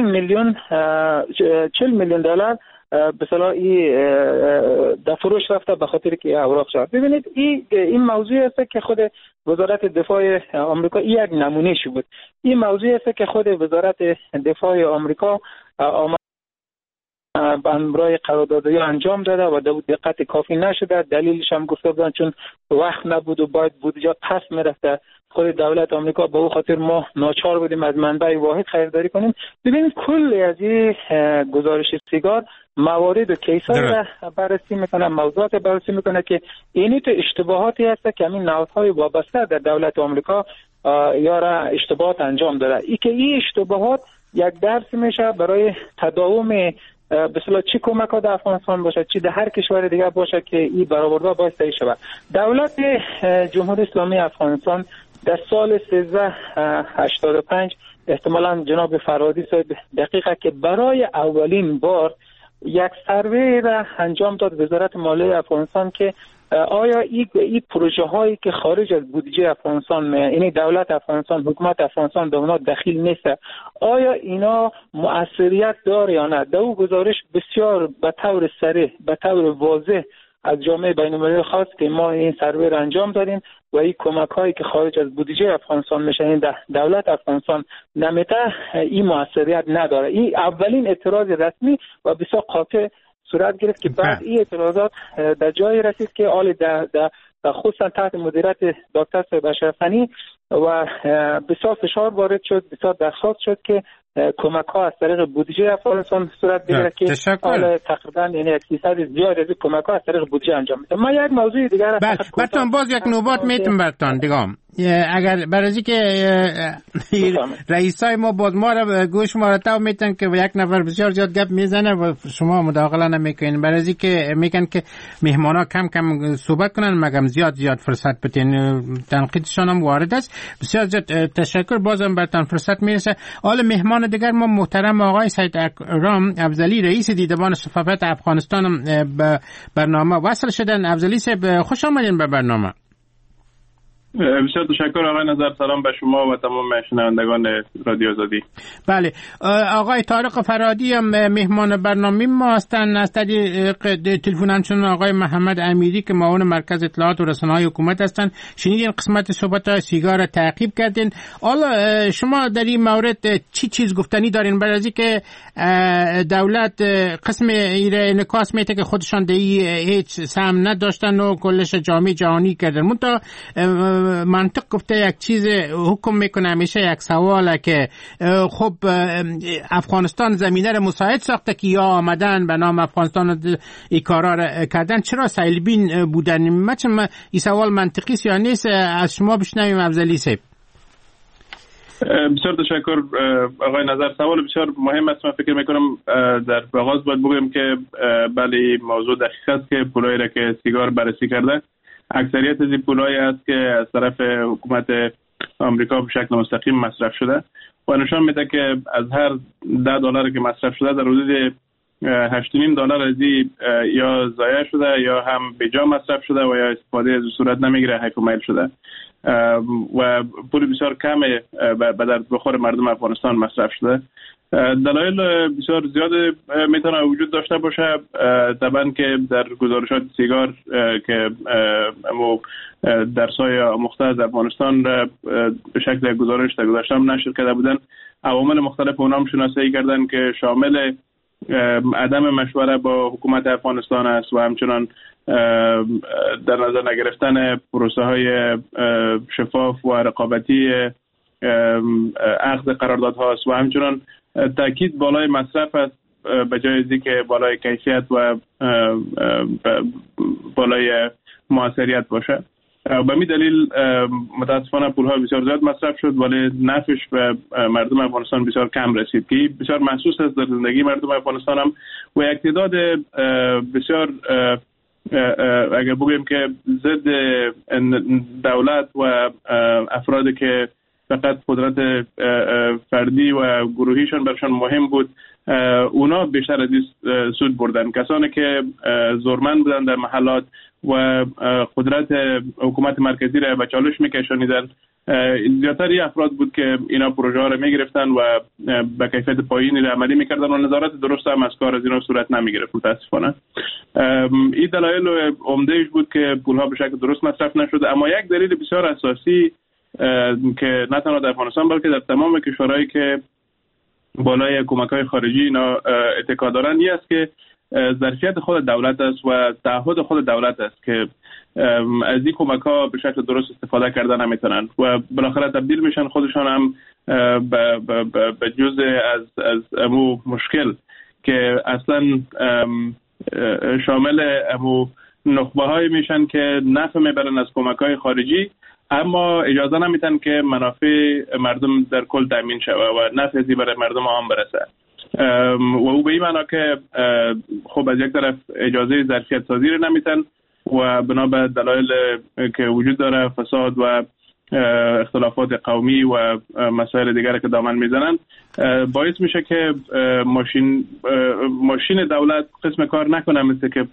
میلیون دلار به اصطلاح در فروش رفته به خاطر که اوراق شد. ببینید این موضوعی است که خود وزارت دفاع آمریکا یک نمونه‌اش بود. این موضوعی است که خود وزارت دفاع آمریکا برای قراردادی انجام داده و دقت کافی نشده. دلیلش هم گفته بودن چون وقت نبود و باید بودجه پس میرفته. خود دولت آمریکا به او خاطر ما ناچار بودیم از منبع واحد خریداری کنیم. ببینید کل از این گزارش سیگار موارد و کیس‌های را بررسی میکنه، موضوعات بررسی میکنه که اینی تو اشتباهاتی هست که همین نهادهای وابسته در دولت آمریکا یا را اشتباهات انجام داده. که این اشتباهات یک درس میشه برای تداوم به اصطلاح چی کمک ها در افغانستان باشه چی در هر کشور دیگر باشه که این برآورده باعث شود. دولت جمهوری اسلامی افغانستان در سال 1385 احتمالاً جناب فرهادی صاحب دقیقه که برای اولین بار یک سروی را انجام داد وزارت مالیه افغانستان که آیا این پروژه هایی که خارج از بودجه افغانستان یعنی دولت افغانستان حکومت افغانستان در اونها دخیل نیست آیا اینا مؤثریت داره یا نه. در او گزارش بسیار به طور صریح به طور واضح از جامعه بین‌المللی خواست که ما این سروی را انجام دادیم و این کمک هایی که خارج از بودجه افغانستان میشه این دولت افغانستان نمیده این مؤثریت نداره. این اولین اعتراض رسمی و بسیار قاطع صورت گرفت که بعد این اعتراضات در جایی رسید که آل در خصوصا تحت مدیریت دکتر صاحب اشرف غنی و بسیار فشار وارد شد، بسیار درخواست شد که کمک ها از طریق بودجه افغانستان صورت بگیره که حالا تقریبا یعنی 300 زیاد از کمک ها از طریق بودجه انجام میشه. ما یک موضوع دیگر براتون باز یک نوبات میتونم براتون دیگم اگر برای که رئیسای ما باز ما را گوش ما را تو میتن که یک نفر بسیار زیاد گپ میزنه و شما مداخله نمیکنین برای که میگن که مهمانا کم کم صحبت کنن مگم زیاد فرصت بدین. تنقیدشان هم وارد است. بسیار زیاد تشکر. بازم براتون فرصت میرسه. حالا مهمان دیگر ما محترم آقای سید اکرم افضلی رئیس دیدبان صحافت افغانستان به برنامه وصل شدن. افضلی صاحب خوش آمدین به برنامه. بسیار تشکر آقای نظر. سلام به شما و تمام شنوندگان رادیو آزادی. بله آقای طارق فرهادی هم مهمان برنامه ما هستند. از طریق تلفن همچنین آقای محمد امیری که معاون مرکز اطلاعات و رسانه‌های حکومت هستند. شنیدین قسمت صحبت سیگار تعقیب کردین. حالا شما در این مورد چی چیز گفتنی دارین برای اینکه دولت قسم ایره انعکاس میده که خودشان دی هیچ سهم نداشتن و کلش جامعه جهانی کردن. منتها منطق گفته یک چیز حکم میکنه همیشه یک سواله که خب افغانستان زمینه رو مساعد ساخته که یا آمدن به نام افغانستان این کارا رو کردن چرا سیلبین بودن. این سوال منطقی است یا نیست؟ از شما بشنویم افضلی صاحب. بسیار تشکر آقای نظر. سوال بسیار مهم است. من فکر میکنم در آغاز باید بگویم که بله موضوع دقیق است که پولایی را که سیگار بررسی کرده اکثریت از این پولایی است که از طرف حکومت آمریکا به شکل مستقیم مصرف شده و نشان میده که از هر $10 که مصرف شده در حدود $8.5 از این یا ضایع شده یا هم به جا مصرف شده و یا استفاده از صورت نمیگیره، حیف و میل شده و پول بسیار کم به درد بخور مردم افغانستان مصرف شده. دلایل بسیار زیاد میتونه وجود داشته باشه. طبعا که در گزارشات سیگار که درسای آموخته از افغانستان به شکل گزارش در گذشته هم نشر کرده بودن، عوامل مختلف اونام شناسایی کردن که شامل عدم مشوره با حکومت افغانستان است و همچنان در نظر نگرفتن پروسه های شفاف و رقابتی عقد قراردادها است و همچنان تاکید بالای مصرف است به جای از اینکه بالای کیفیت و بالای موثریت باشه. به می دلیل متاسفانه پول‌ها بسیار زیاد مصرف شد ولی نفعش به مردم افغانستان بسیار کم رسید که بسیار محسوس است در زندگی مردم افغانستان هم و یک تعداد بسیار اگر بگویم که ضد دولت و افرادی که فقط قدرت فردی و گروهیشان برشان مهم بود، اونا بیشتر از این سود بردن. کسانی که زورمند بودن در محلات و قدرت حکومت مرکزی را به چالش میکشانیدن، زیادتر افراد بود که اینا پروژه ها را میگرفتن و به کیفیت پایینی را عملی میکردن و نظارت درست هم از کار از اینا صورت نمیگرفت. متاسفانه این دلایل عمدهش بود که پولها به شکل درست مصرف نشد. اما یک دلیل بسیار اساسی که نه تنها در افغانستان بلکه در تمام کشورهایی که بالای کمک‌های خارجی اینا اتکا دارن این است که ظرفیت خود دولت است و تعهد خود دولت است که از این کمک‌ها به شکل درست استفاده کردن نمیتونن و بالاخره تبدیل میشن خودشان هم به جزء از امو مشکل که اصلا شامل امو نخبه‌های میشن که نفع میبرن از کمک‌های خارجی اما اجازه نمیتن که منافع مردم در کل تامین شود و نفعی برای مردم عام برسه. و او به این معنا که خب از یک طرف اجازه ظرفیت سازی رو نمیتن و بنا به دلایل که وجود داره، فساد و اختلافات قومی و مسائل دیگر که دامن میزنن، باعث میشه که ماشین دولت قسم کار نکنه مثل که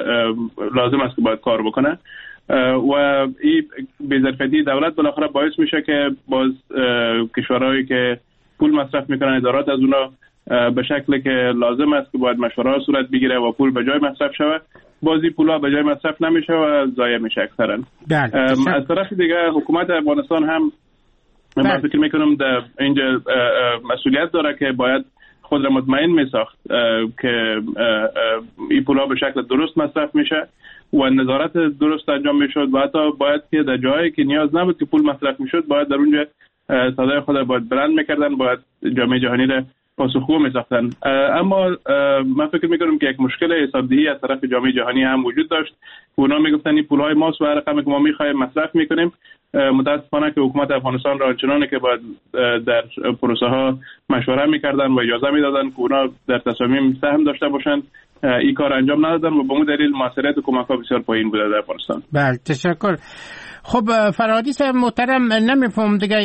لازم است که باید کار بکنه و این بی‌ظرفیتی دولت بالاخره باعث میشه که باز کشورهایی که پول مصرف میکنن ادارات از اونا به شکلی که لازم است که باید مشوره‌ها صورت بگیره و پول به جای مصرف شود، بازی پول‌ها به جای مصرف نمیشه و ضایع میشه اکثرا. از طرف دیگه حکومت افغانستان هم من فکر میکنم در اینجا مسئولیت داره که باید خود را مطمئن میساخت که این پول‌ها به شکل درست مصرف میشه و نظارت درست انجام میشد و حتی باید که در جایی که نیاز نبود که پول مصرف میشد باید در اونجا صدای خود باید بلند میکردن، باید جامعه جهانی را پاسخگو میساختن. اما من فکر میکنم که یک مشکل حسابدهی از طرف جامعه جهانی هم وجود داشت. اونا میگفتن این پولهای ماست و هر رقمی که ما میخوایم مصرف میکنیم. متاسفانه که حکومت افغانستان را آنچنانی که باید در پروسه ها مشوره میکردن و اجازه میدادن که اونا در تصامیم سهم داشته باشند، این کار انجام ندادن و به اون دلیل موثریت کمک ها بسیار پایین بوده در افغانستان. بله، تشکر. خب فرهادی صاحب محترم، نمیفهم دیگه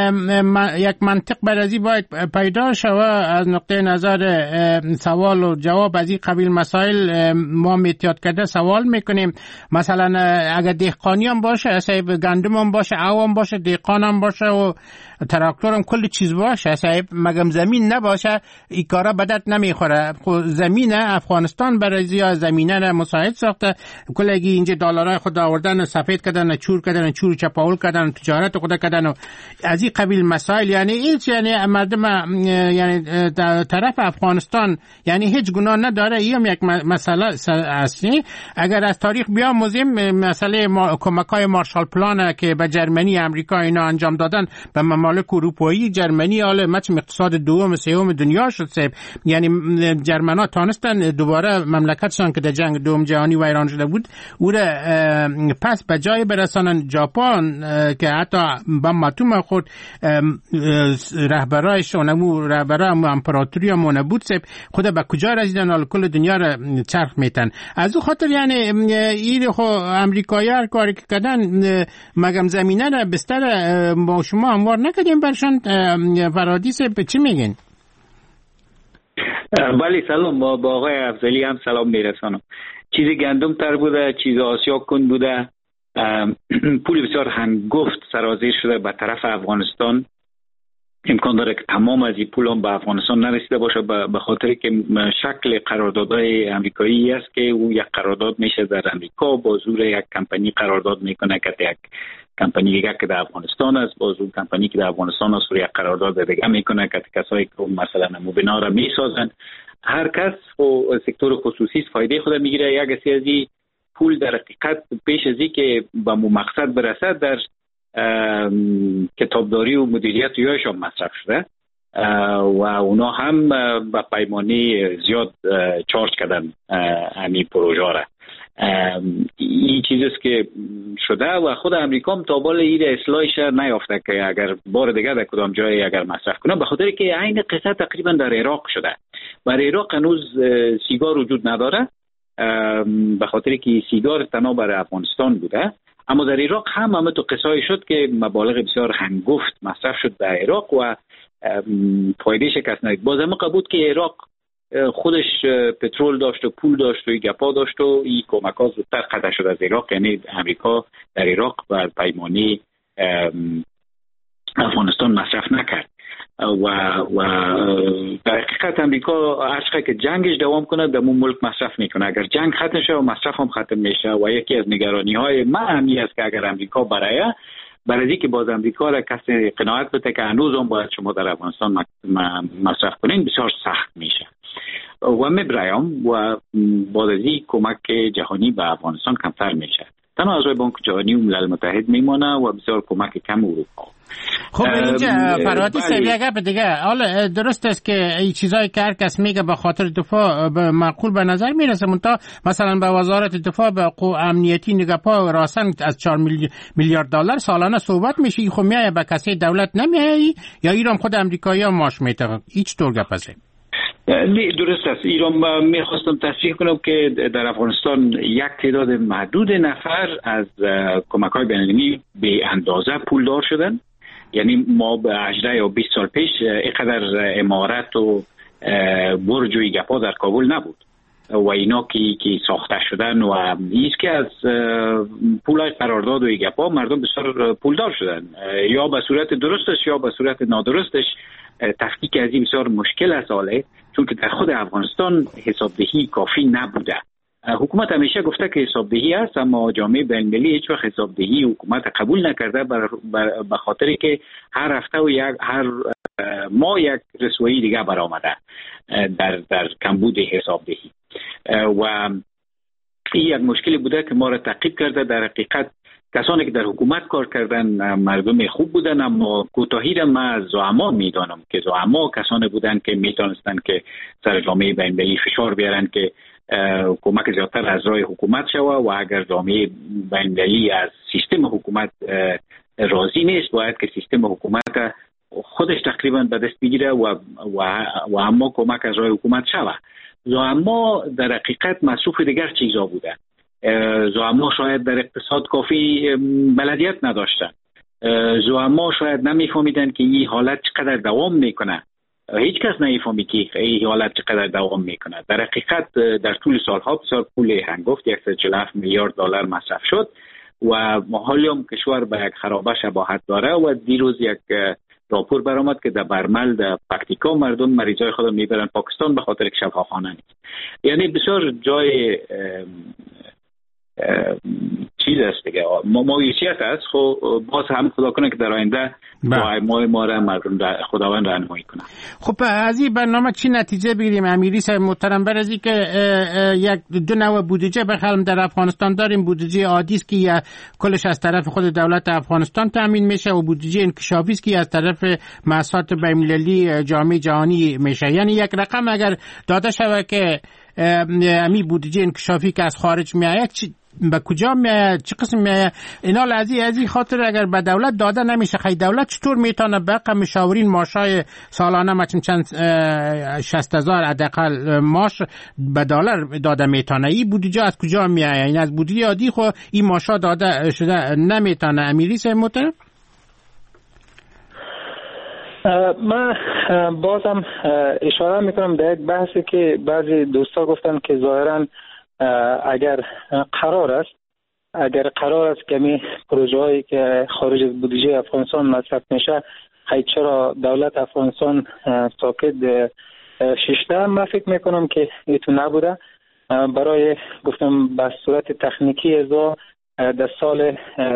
یک منطق برازی باید پیدا شود از نقطه نظر سوال و جواب از این قبیل مسائل. ما میتیاد کرده سوال میکنیم مثلا اگر دهقانی هم باشه، صاحب گندم هم باشه، عوام باشه، دهقان هم باشه و تراکتور هم کل چیز باشه، صاحب مگم زمین نباشه این کارا بدت نمیخوره. زمین افغانستان برازی ها زمینه مساعد ساخته، کل اینجا دلارای خود آوردن سفید کردن، چور کردن، چور چپاول کردن، تجارت خود کردن و از این قبیل مسائل. یعنی هیچ یعنی مردم یعنی طرف افغانستان یعنی هیچ گناه نداره. این هم یک مسئله اصلی. اگر از تاریخ بیاموزیم مسئله کمک‌های مارشال پلان که به جرمنی امریکا اینا انجام دادن به ممالک اروپایی، جرمنی حالا مچ اقتصاد دوم سوم دنیا شد صاحب. یعنی جرمنا تونستن دوباره مملکتشان که در جنگ دوم جهانی ویران شده بود او را پس به جای برسانن. ژاپن که حتی با ماتوم خود رهبرایش اونمو رهبرای امپراتوری هم نبود صاحب، خود به کجا رسیدن حال کل دنیا را چرخ میتن. از او خاطر یعنی این خو امریکایی هر کاری که کردن مگم زمینه را بستر با شما هموار نکردیم برشان. فرهادی صاحب چی میگین؟ بله سلام. با آقای افضلی هم سلام میرسانم. چیز گندم تر بوده، چیز آسیا کن بوده. پول بسیار هنگفت سرازیر شده به طرف افغانستان. امکان داره که تمام از این پول هم به افغانستان نرسیده باشه، به خاطر که شکل قراردادهای امریکایی است که او یک قرارداد میشه در امریکا با زور یک کمپانی قرارداد میکنه که یک کمپانی دیگه که در افغانستان است با زور کمپانی که در افغانستان است یک قرارداد دیگه میکنه که کسایی که مثلا بنا را میسازن. هر کس و سکتور خصوصی فایده خود میگیره. یک سیاسی پول در حقیقت پیش از که به مقصد برسد در کتابداری و مدیریت یایشان مصرف شده و اونا هم به پیمانی زیاد چارج کردن همین پروژه را. این چیزیست که شده و خود امریکا هم تا بال این اصلاحش نیافته که اگر بار دیگه در کدام جای اگر مصرف کنه، به خاطر که عین قصه تقریبا در عراق شده. برای عراق هنوز سیگار وجود نداره به خاطر که سیگار تنها برای افغانستان بوده، اما در عراق هم تو قصه شد که مبالغ بسیار هنگفت مصرف شد در عراق و فایدهش کس ندید. باز هم قبول که عراق خودش پترول داشت و پول داشت و گپا داشت و این کمک ها زودتر قطع شد از عراق، یعنی امریکا در عراق بر پیمانی افغانستان مصرف نکرد و در حقیقت امریکا هرچقدر که جنگش دوام کنه در اون ملک مصرف میکنه. اگر جنگ ختم شه و مصرف هم ختم میشه و یکی از نگرانی های من همی است که اگر امریکا برای که باز امریکا را کسی قناعت بده که هنوز هم باید شما در افغانستان مصرف کنین، بسیار سخت میشه و میبرایم و باز از این کمک جهانی به افغانستان کمتر میشه. تنها از بانک جهانی و ملل متحد میمونه و بسیار کمک کم اروپا. خب اینجا فرهادی صاحب یک گپ دیگه، حالا درست است که این چیزایی که هر کس میگه به خاطر دفاع معقول به نظر میرسه، منتها مثلا به وزارت دفاع به امنیتی نگپا راسن از 4 میلیارد دلار سالانه صحبت میشه. خب میایه به کسی دولت نمیایه یا ایران خود امریکایی‌ها ماش میده؟ هیچ طور گپ است؟ درست است. ایران میخواستم تصریح کنم که در افغانستان یک تعداد محدود نفر از کمک‌های بین‌المللی به اندازه پولدار شدن. یعنی ما به 18 یا 20 سال پیش اینقدر عمارت و برج و گپا در کابل نبود و اینا که ساخته شدن و ایست که از پولای قرارداد و گپا مردم بسیار پولدار شدن، یا به صورت درستش یا به صورت نادرستش. تحقیق از این بسیار مشکل است حاله، چون که در خود افغانستان حسابدهی کافی نبوده. حکومت همیشه گفته که حسابدهی است، اما جامعه بین‌المللی هیچ وقت حسابدهی حکومت قبول نکرده به خاطر که هر هفته و هر ماه یک رسوایی دیگه برآمده در کمبود حسابدهی و این یک مشکلی بوده که ما را تعقیب کرده. در حقیقت کسانی که در حکومت کار کردن مردم خوب بودن، اما کوتاهی را من از زعما میدانم که زعما کسانی بودن که میتونستن که سر جامعه بین‌المللی فشار بیارن که کمک زیادتر از راه حکومت شوه و اگر جامعه بین‌المللی از سیستم حکومت راضی نیست باید که سیستم حکومت خودش تقریبا به دست بگیره و اما کمک از راه حکومت شوه. زعما در حقیقت مصروف دیگر چیزا بودن. زعما شاید در اقتصاد کافی بلدیت نداشتن. زعما شاید نمیفهمیدن که این حالت چقدر دوام میکنه. هیچ کس نمیفهمی که این حالت چقدر دوام میکنه. در حقیقت در طول سالها بسیار پول هنگفت 147 میلیارد دلار مصرف شد و حالی هم کشور به یک خرابه شباهت داره و دیروز یک راپور برآمد که در برمل در پکتیکا مردم مریضای خود میبرن پاکستان به خاطر که شفاخانه نیست. یعنی بسیار جای چیز است دیگه، مایوسیت است. خب باز هم خدا کنه که در آینده ما را مردم خداوند راهنمایی کنه. خب از این برنامه چی نتیجه بگیریم امیری صاحب محترم؟ برای که یک دو نوع بودجه بخلم در افغانستان داریم. بودجه عادی است که کلش از طرف خود دولت افغانستان تامین میشه و بودجه انکشافی است که از طرف مؤسسات بین‌المللی جامعه جهانی میشه. یعنی یک رقم اگر داده شود که امی بودجه انکشافی که از خارج میآید به کجا میآید، چه قسم میآید؟ اینا از این خاطر اگر به دولت داده نمیشه، خیلی دولت چطور میتونه به رقم مشاورین ماشای سالانه مثلا چند 60,000 حداقل ماش به دلار داده میتونه؟ این بودجه از کجا میآید؟ این از بودجه عادی خو این ماشا داده شده نمیتونه. امیری صاحب محترم من بازم اشاره میکنم در یک بحثی که بعضی دوستا گفتن که ظاهرا اگر قرار است که می پروژه هایی که خارج از بودجه افغانستان مصرف میشه، چرا دولت افغانستان ساکت ششته؟ من فکر میکنم که ایتو نبوده. برای گفتم به صورت تکنیکی ازا در سال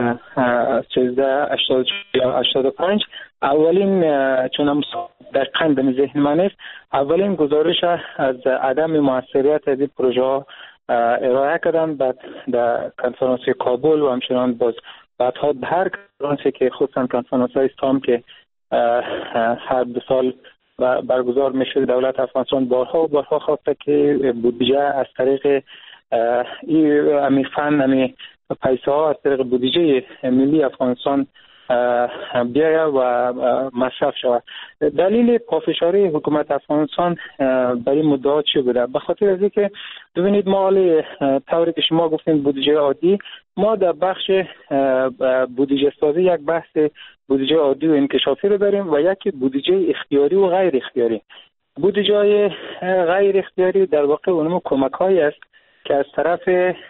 1385 اولین، چون هم دقیقاً در ذهن من است، اولین گزارش از عدم موثریت از این پروژه ها ارائه کردن. بعد در کنفرانس کابل و همچنان بعدها هر کنفرانسی که خصوصا کنفرانس های استام که هر 2 سال برگزار میشه، دولت افغانستان بارها خواسته که بودجه از طریق این فن پیسه ها از طریق بودجه ملی افغانستان بیاید و مصرف شود. دلیل پافشاری حکومت افغانستان برای مدعا چی بوده؟ به خاطر از اینکه ببینید ما طوری که شما گفتین بودجه عادی، ما در بخش بودجه سازی یک بحث بودجه عادی و انکشافی رو داریم و یک بودجه اختیاری و غیر اختیاری. بودجه غیر اختیاری در واقع اونم کمک‌هایی است که از طرف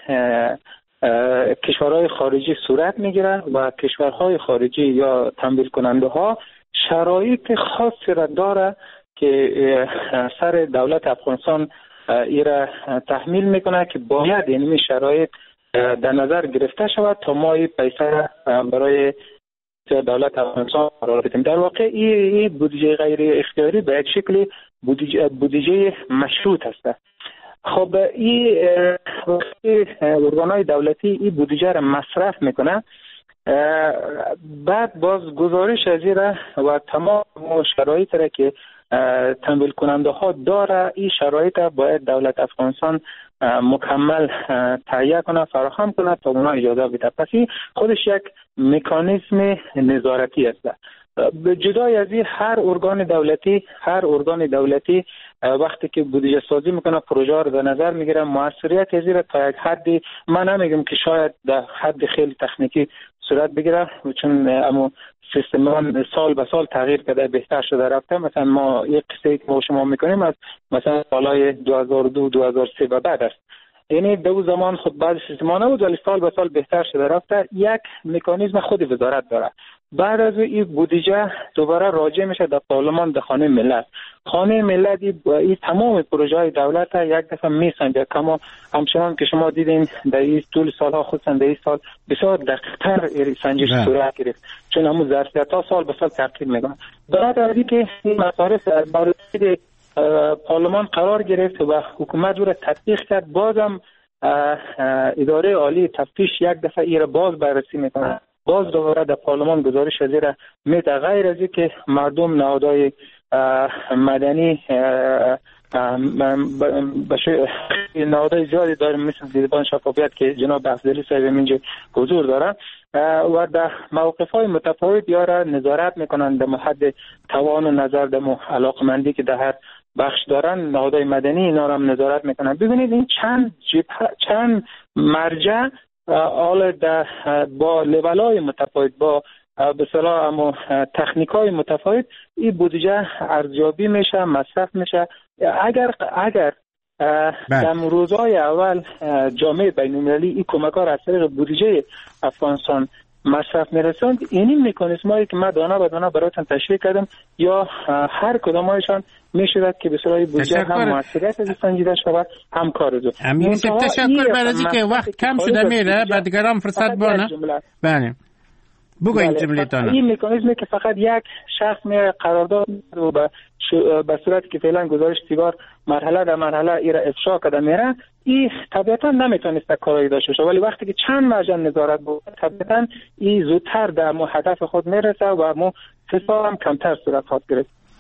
کشورهای خارجی صورت میگیره و کشورهای خارجی یا تمویل کننده ها شرایط خاصی را داره که سر دولت افغانستان ایره تحمیل میکنه که باید این شرایط در نظر گرفته شود تا ما این پیسه برای دولت افغانستان قرار بدیم. در واقع این بودجه غیر اختیاری به یک شکل بودجه مشروط است. خب این ارگان‌های دولتی این بودجه را مصرف میکنه، بعد باز گزارش از این و تمام شرایط را که تمویل کننده ها داره، این شرایط را باید دولت افغانستان مکمل تهیه کنه، فراهم کنه تا اونا اجازه بده. پس این خودش یک مکانیزم نظارتی است. به جدای از این هر ارگان دولتی وقتی که بودجه سازی میکنه پروژه رو در نظر میگیره، موثریت از این تا یک حدی، من نمیگم که شاید در حد خیلی تکنیکی صورت بگیره، چون اما سیستم سال به سال تغییر کرده، بهتر شده رفته. مثلا ما یک قصه که ما شما میکنیم از مثلا سالهای 2002 2003 و بعد است، یعنی دو زمان خود بعد سیستم نبود ولی سال به سال بهتر شده رفته. یک مکانیزم خود وزارت داره. بعد از این بودجه دوباره راجع میشه در پارلمان، در خانه ملت. خانه ملت این تمام پروژه های دولت یک دفعه میسنجه، کما همچنان که شما دیدین در این طول سالها، خصوصا در این سال بسیار دقیق‌تر سنجش صورت گرفت، چون همون ظرفیت‌ها سال به سال تغییر میکنه. بعد از اینکه این مصارف بررسی پارلمان قرار گرفت و حکومت رو تطبیق کرد، بازم اداره عالی تفتیش یک دفعه این را باز بررسی میکنه، باز دوباره در پارلمان گزارش از این را میده. غیر از این که مردم، نهادهای مدنی، نهادهای زیادی داریم مثل دیدبان شفافیت که جناب افضلی صاحب اینجا حضور داره و در موقف‌های متفاوت یا را نظارت میکنن در حد توان و نظر در علاقمندی که در هر بخش دارن. نهادهای مدنی اینا را هم نظارت میکنن. ببینید این چند مرجع حالا با لول‌های متفاوت، با به اصطلاح اما تکنیک‌های متفاوت این بودجه ارزیابی میشه، مصرف میشه. اگر در روزهای اول جامعه بین‌المللی این کمک‌ها را از طریق بودجه افغانستان مصرف میرسوند، این مکانیزمایی که من دانه به دانه براتون تشریح کردم یا هر کدامایشان میشود که به صورت بودجه هم موثریت از سنجیده شود، هم کار دو. امیر صاحب تشکر برای اینکه وقت کم شده میره، بعد دیگران فرصت بانه. بله بگوین جمله‌تان. این مکانیزمی که فقط یک شخص می قرارداد و به صورتی که فعلا گزارش سیگار مرحله در مرحله ایرا افشا کرده میره، این طبیعتا نمیتونست کارایی داشته باشه، ولی وقتی که چند مرجع نظارت بود طبیعتا این زودتر در هدف خود میرسه و مو فساد هم کمتر صورت خواهد گرفت.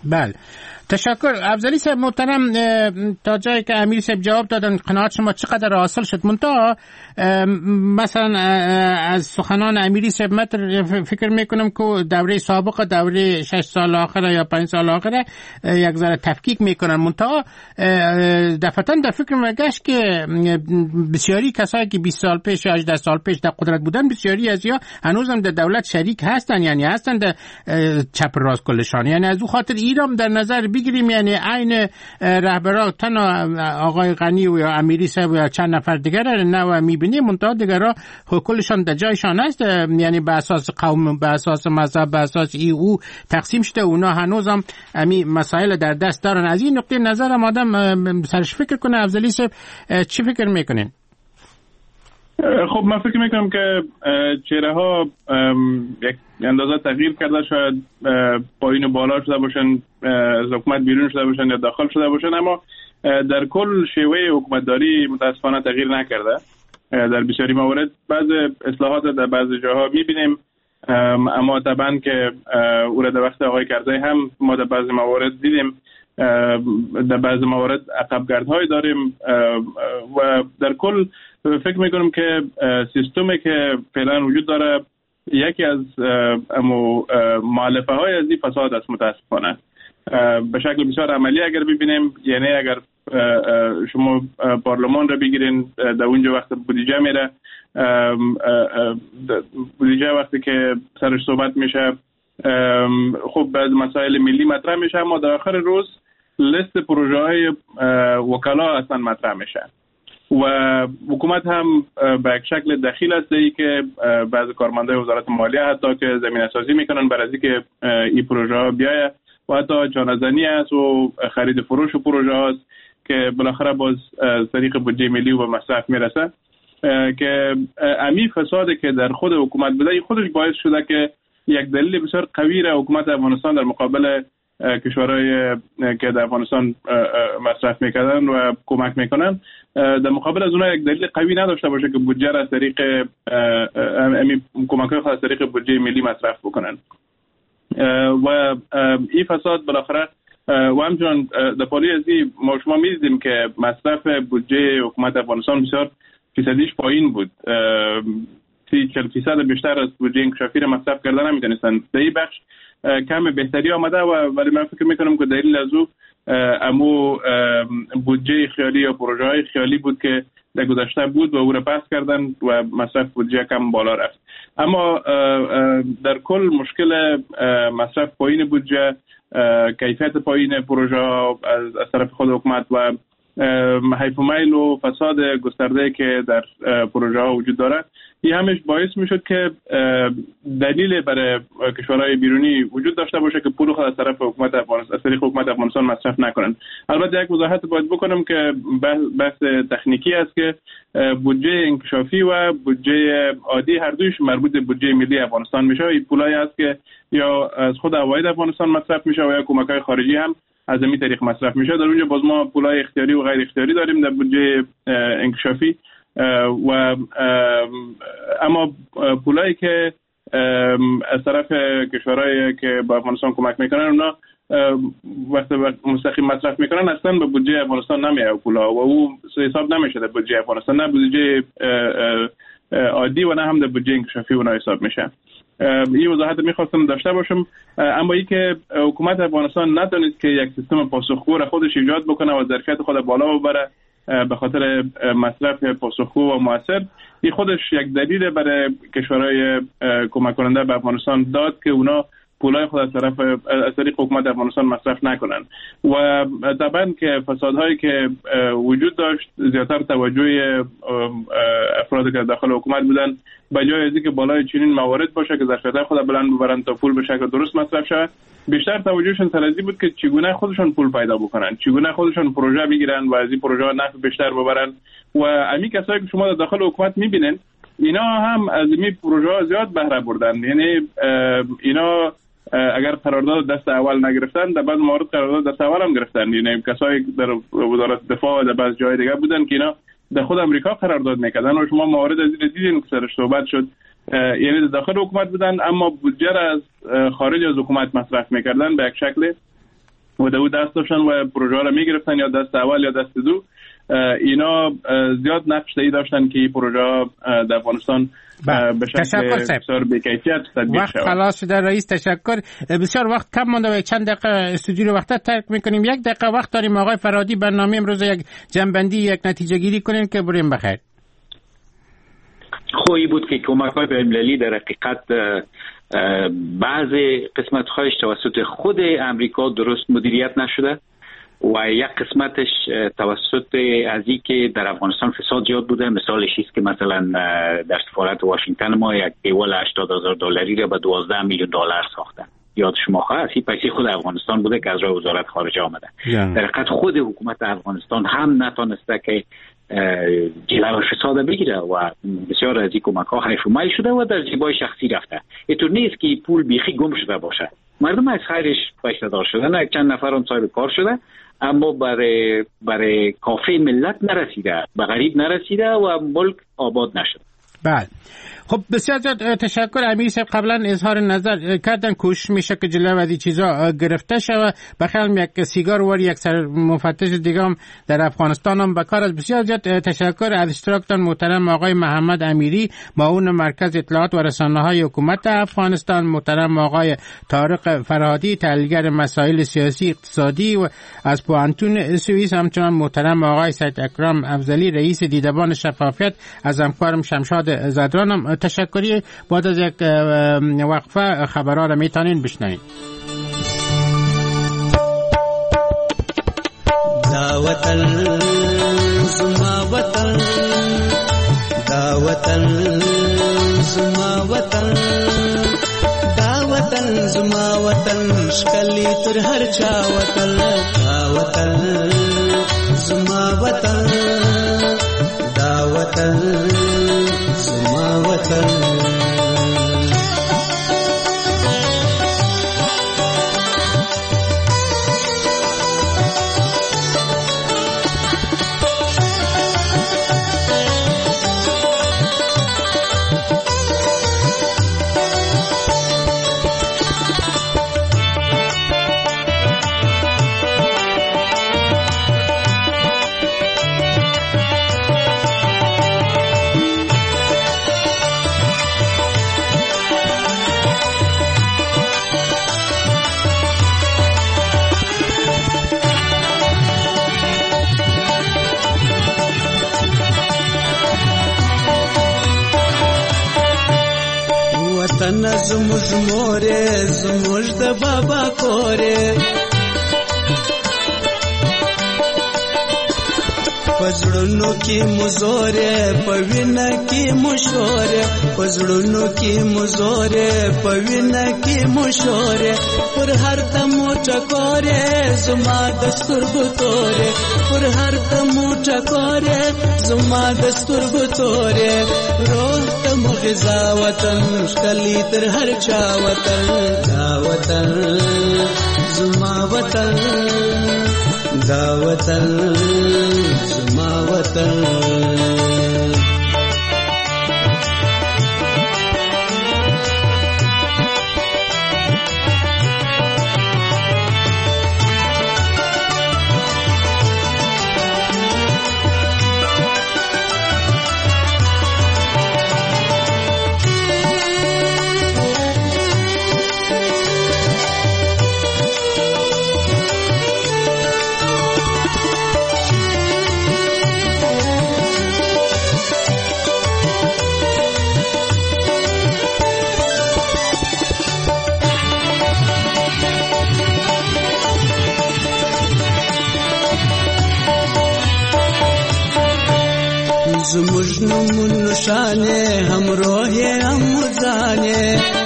بله، تشکر. افضلی صاحب محترم، تا جایی که امیر صاحب جواب دادن قناعت شما چقدر حاصل شد؟ منتها مثلا از سخنان امیری صاحب من فکر میکنم که دوره سابق، دوره 6 سال آخره یا 5 سال آخره یک ذره تفکیک میکنن. منتها دفعتاً در فکر مگشت که بسیاری کسایی که 20 سال پیش یا 18 سال پیش در قدرت بودن، بسیاری از یا هنوزم در دولت شریک هستن، یعنی هستن در چپ راست کلشان. یعنی از او خاطر ایرام در نظر بگیریم، یعنی عین رهبران تنها آقای غنی و یا امیری صاحب و یا چند نفر دیگر نه میبینیم، منتها دیگرها کلشان در جایشان است، یعنی به اساس قوم، به اساس مذهب، به اساس او تقسیم شده. اونا هنوزم همین مسائل در دست دارن. از این نقطه نظر آدم سرش فکر کنه. افضلی صاحب چی فکر میکنین؟ خب من فکر میکنم که چهره ها یک اندازه تغییر کرده، شاید پایین و بالا شده باشن، از حکومت بیرون شده باشن یا داخل شده باشن، اما در کل شیوه حکومتداری متاسفانه تغییر نکرده. در بسیاری موارد بعض اصلاحات در بعض جاها میبینیم، اما طبعا که او را در وقت آقای کرزی هم ما در بعض موارد دیدیم، در بعض موارد عقبگردهای داریم و در کل فکر میکنم که سیستمی که فعلا وجود داره یکی از مؤلفه های از این فساد است متاسفانه. به شکل بسیار عملی اگر ببینیم، یعنی اگر شما پارلمان را بگیرین، در اونجا وقت بودجه میره، بودجه وقتی که سرش صحبت میشه، خب بعض مسائل ملی مطرح میشه، اما در آخر روز لیست پروژه های وکلا اصلا مطرح میشه و حکومت هم به یک شکل دخیل است ای که بعض کارمندای وزارت مالیه حتی که زمینه سازی میکنن برای اینکه این پروژه ها بیایه و حتی جانزنی است و خرید فروش و پروژه هاست که بالاخره باز از طریق بودجه ملی و مصرف میرسه، که امی فسادی که در خود حکومت بوده خودش باعث شده که یک دلیل بسیار قوی را حکومت افغانستان در مقابل کشورهای که در افغانستان مصرف میکردن و کمک میکنن، در مقابل از اونها یک دلیل قوی نداشته باشه که بودجه را از طریق کمک‌های خاص از طریق بودجه ملی مصرف بکنن. و این فساد بالاخره و همچنان در پالی ازی ما شما می‌دیدیم که مصرف بودجه حکومت افغانستان بسیار فیصدیش پایین بود، 30-40% بیشتر از بودجه انکشافی را مصرف کردن نمی‌تونستن. در این بخش کم بهتری آمده ولی من فکر میکنم که دلیل از او امو بودجه خیالی یا پروژه های خیالی بود که در گذشته بود و او را پس کردن و مصرف بودجه کم بالا رفت. اما در کل مشکل مصرف پایین بودجه، کیفیت پایین پروژه از طرف خود حکومت و حیف و میل و فساد گسترده که در پروژه ها وجود داره، این همش باعث میشد که دلیل برای کشورهای بیرونی وجود داشته باشه که پول خود از طرف حکومت افغانستان، از طریق حکومت افغانستان مصرف نکنن. البته یک وضاحت باید بکنم که بحث تکنیکی است که بودجه انکشافی و بودجه عادی هر دویش مربوط به بودجه ملی افغانستان میشه. این پولایی است که یا از خود عواید افغانستان مصرف میشه و یا کمک‌های خارجی هم از این طریق مصرف میشه. در اونجا باز ما پولای اختیاری و غیر اختیاری داریم در بودجه انکشافی و اما پولایی که از طرف کشورهایی که با افغانستان کمک میکنن اونا وقتی مستقیم مصرف میکنن اصلا به بودجه افغانستان نمیاد پولا و او حساب نمیشه در بودجه افغانستان، نه بودجه عادی و نه هم در بودجه انکشافی اونا حساب میشه. این وضاحت میخواستم داشته باشم. اما ای که حکومت افغانستان ندانست که یک سیستم پاسخگو را خودش ایجاد بکنه و ظرفیت خود بالا ببره به خاطر مصرف پاسخگو و موثر، این خودش یک دلیل برای کشورهای کمک کننده به افغانستان داد که اونا پولای خود از طریق حکومت افغانستان مصرف نکنن و طبعا که فسادهایی که وجود داشت زیادتر توجه افراد که داخل حکومت بودن به جای از اینکه بالای چنین موارد باشه که ظرفیت خود بلند ببرن تا پول به شکل درست مصرف شود، بیشتر توجهشون سر از این بود که چگونه خودشون پول پیدا بکنن، چگونه خودشون پروژه بگیرن و از این پروژه نفع بیشتر ببرن. و امی کسایی که شما در داخل حکومت میبینن اینا هم از این پروژه ها زیاد بهره بردن. یعنی اینا اگر قرارداد دست اول نگرفتن در بعض موارد قرارداد دست اول هم گرفتن. یعنی کسایی در وزارت دفاع و در بعض جای دیگه بودن که اینا در خود امریکا قرارداد میکردن و شما موارد از این دیدین که سرش صحبت شد. یعنی در داخل حکومت بودن اما بودجه را از خارج از حکومت مصرف میکردن به یک شکل و دو دست داشتن و پروژه را میگرفتن، یا دست اول یا دست دو. اینا زیاد نقش دهی داشتن که این پروژه در افغانستان به شکل بسیار بی‌کیفیت تطبیق شود. وقت خلاص شده رئیس، تشکر. بسیار وقت کم مونده و چند دقیقه استودیو رو وقت ترک میکنیم. 1 دقیقه وقت داریم. آقای فرهادی، برنامه امروز یک جنبندی، یک نتیجه گیری کنین که بریم بخیر. خوبی بود که کمک‌های بین‌المللی در حقیقت بعض قسمت‌هایش توسط خود امریکا درست مدیریت نشده و یک قسمتش توسط ازی که در افغانستان فساد زیاد بوده. مثالش است که مثلا در سفارت واشنگتن ما یک دیوال $80,000 را به $12 میلیون ساختن. یاد شما خواهد این پیسه خود افغانستان بوده که از راه وزارت خارجه آمده. در حقیقت خود حکومت افغانستان هم نتونسته که جلوی فساد بگیره و بسیار از این کمک‌ها حیف و میل شده و در جیبای شخصی رفته. اینطور نیست که پول بیخی گم شده باشه. مردم از خیرش بهره‌دار شدن، یک چند نفر هم صاحب کار شده، اما برای کافه ملت نرسیده، به غریب نرسیده و ملک آباد نشد. بله. خب بسیار زیاد تشکر. امیر صاحب قبلا اظهار نظر کردن کوشش میشه که جلوی از این چیزا گرفته شود. بخیال یک سیگار و یک سر مفتش دیگه هم در افغانستان هم بکار است. بسیار زیاد تشکر از اشتراکتان محترم آقای محمد امیری، معاون مرکز اطلاعات و رسانه‌های حکومت افغانستان، محترم آقای طارق فرهادی، تحلیلگر مسائل سیاسی اقتصادی و از پوهنتون سوئیس، همچنان محترم آقای سید اکرم افضلی، رئیس دیدبان شفافیت، از همکارم شمشاد زدران. تشکری. بعد از یک وقفه خبرها را میتونین بشنوین. دا وطن زما وطن، دا وطن زما وطن، دا وطن زما وطن، شکلی تر هر چا وطن، دا وطن زما وطن، دا وطن زما وطن. وطن زموږ مورې، زموږ د بابا کورې، په زړونو کې مو زورې، په وینه کې مو شورې، په زړونو کې مو زورې، په وینه کې مو شورې، پر هر دمو ټکورې زما د سترګو تورې، پر هر دمو ټکورې زما د سترګو تورې، روح ته مو غذا وطن، ښکلی تر هر چا وطن، دا وطن زما وطن، دا وطن زما وطن. زموږ نومونو شانې همروه هم ځانې،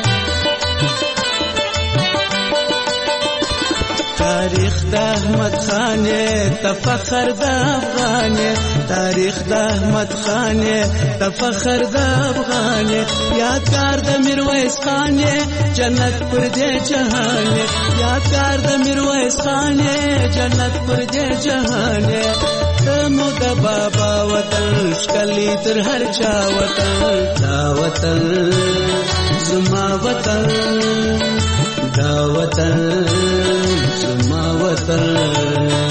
تاریخ د احمد خانې ته فخر د افغانې، تاریخ د احمد خانې ته فخر د افغانې، یادګار د میرویس خانې جنت پر دې جهانې، یادګار د میرویس خانې جنت پر دې جهانې، مو د بابا وطن، ښکلی تر هر چا وطن، دا وطن زما وطن، دا وطن زما وطن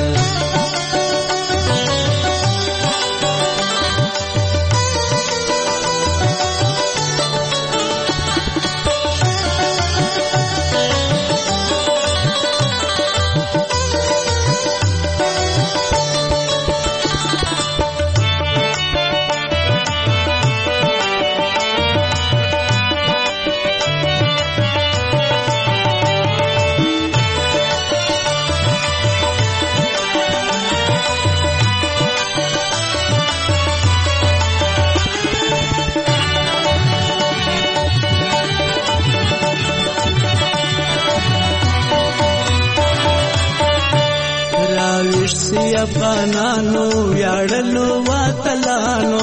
افغانانو ویاړلو واتلانو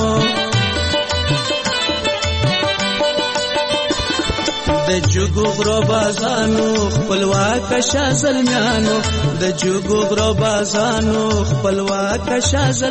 د جوګو غرو بازانو خپلواک شاه زلمیانو د جوګو غرو بازانو خپلواک شاه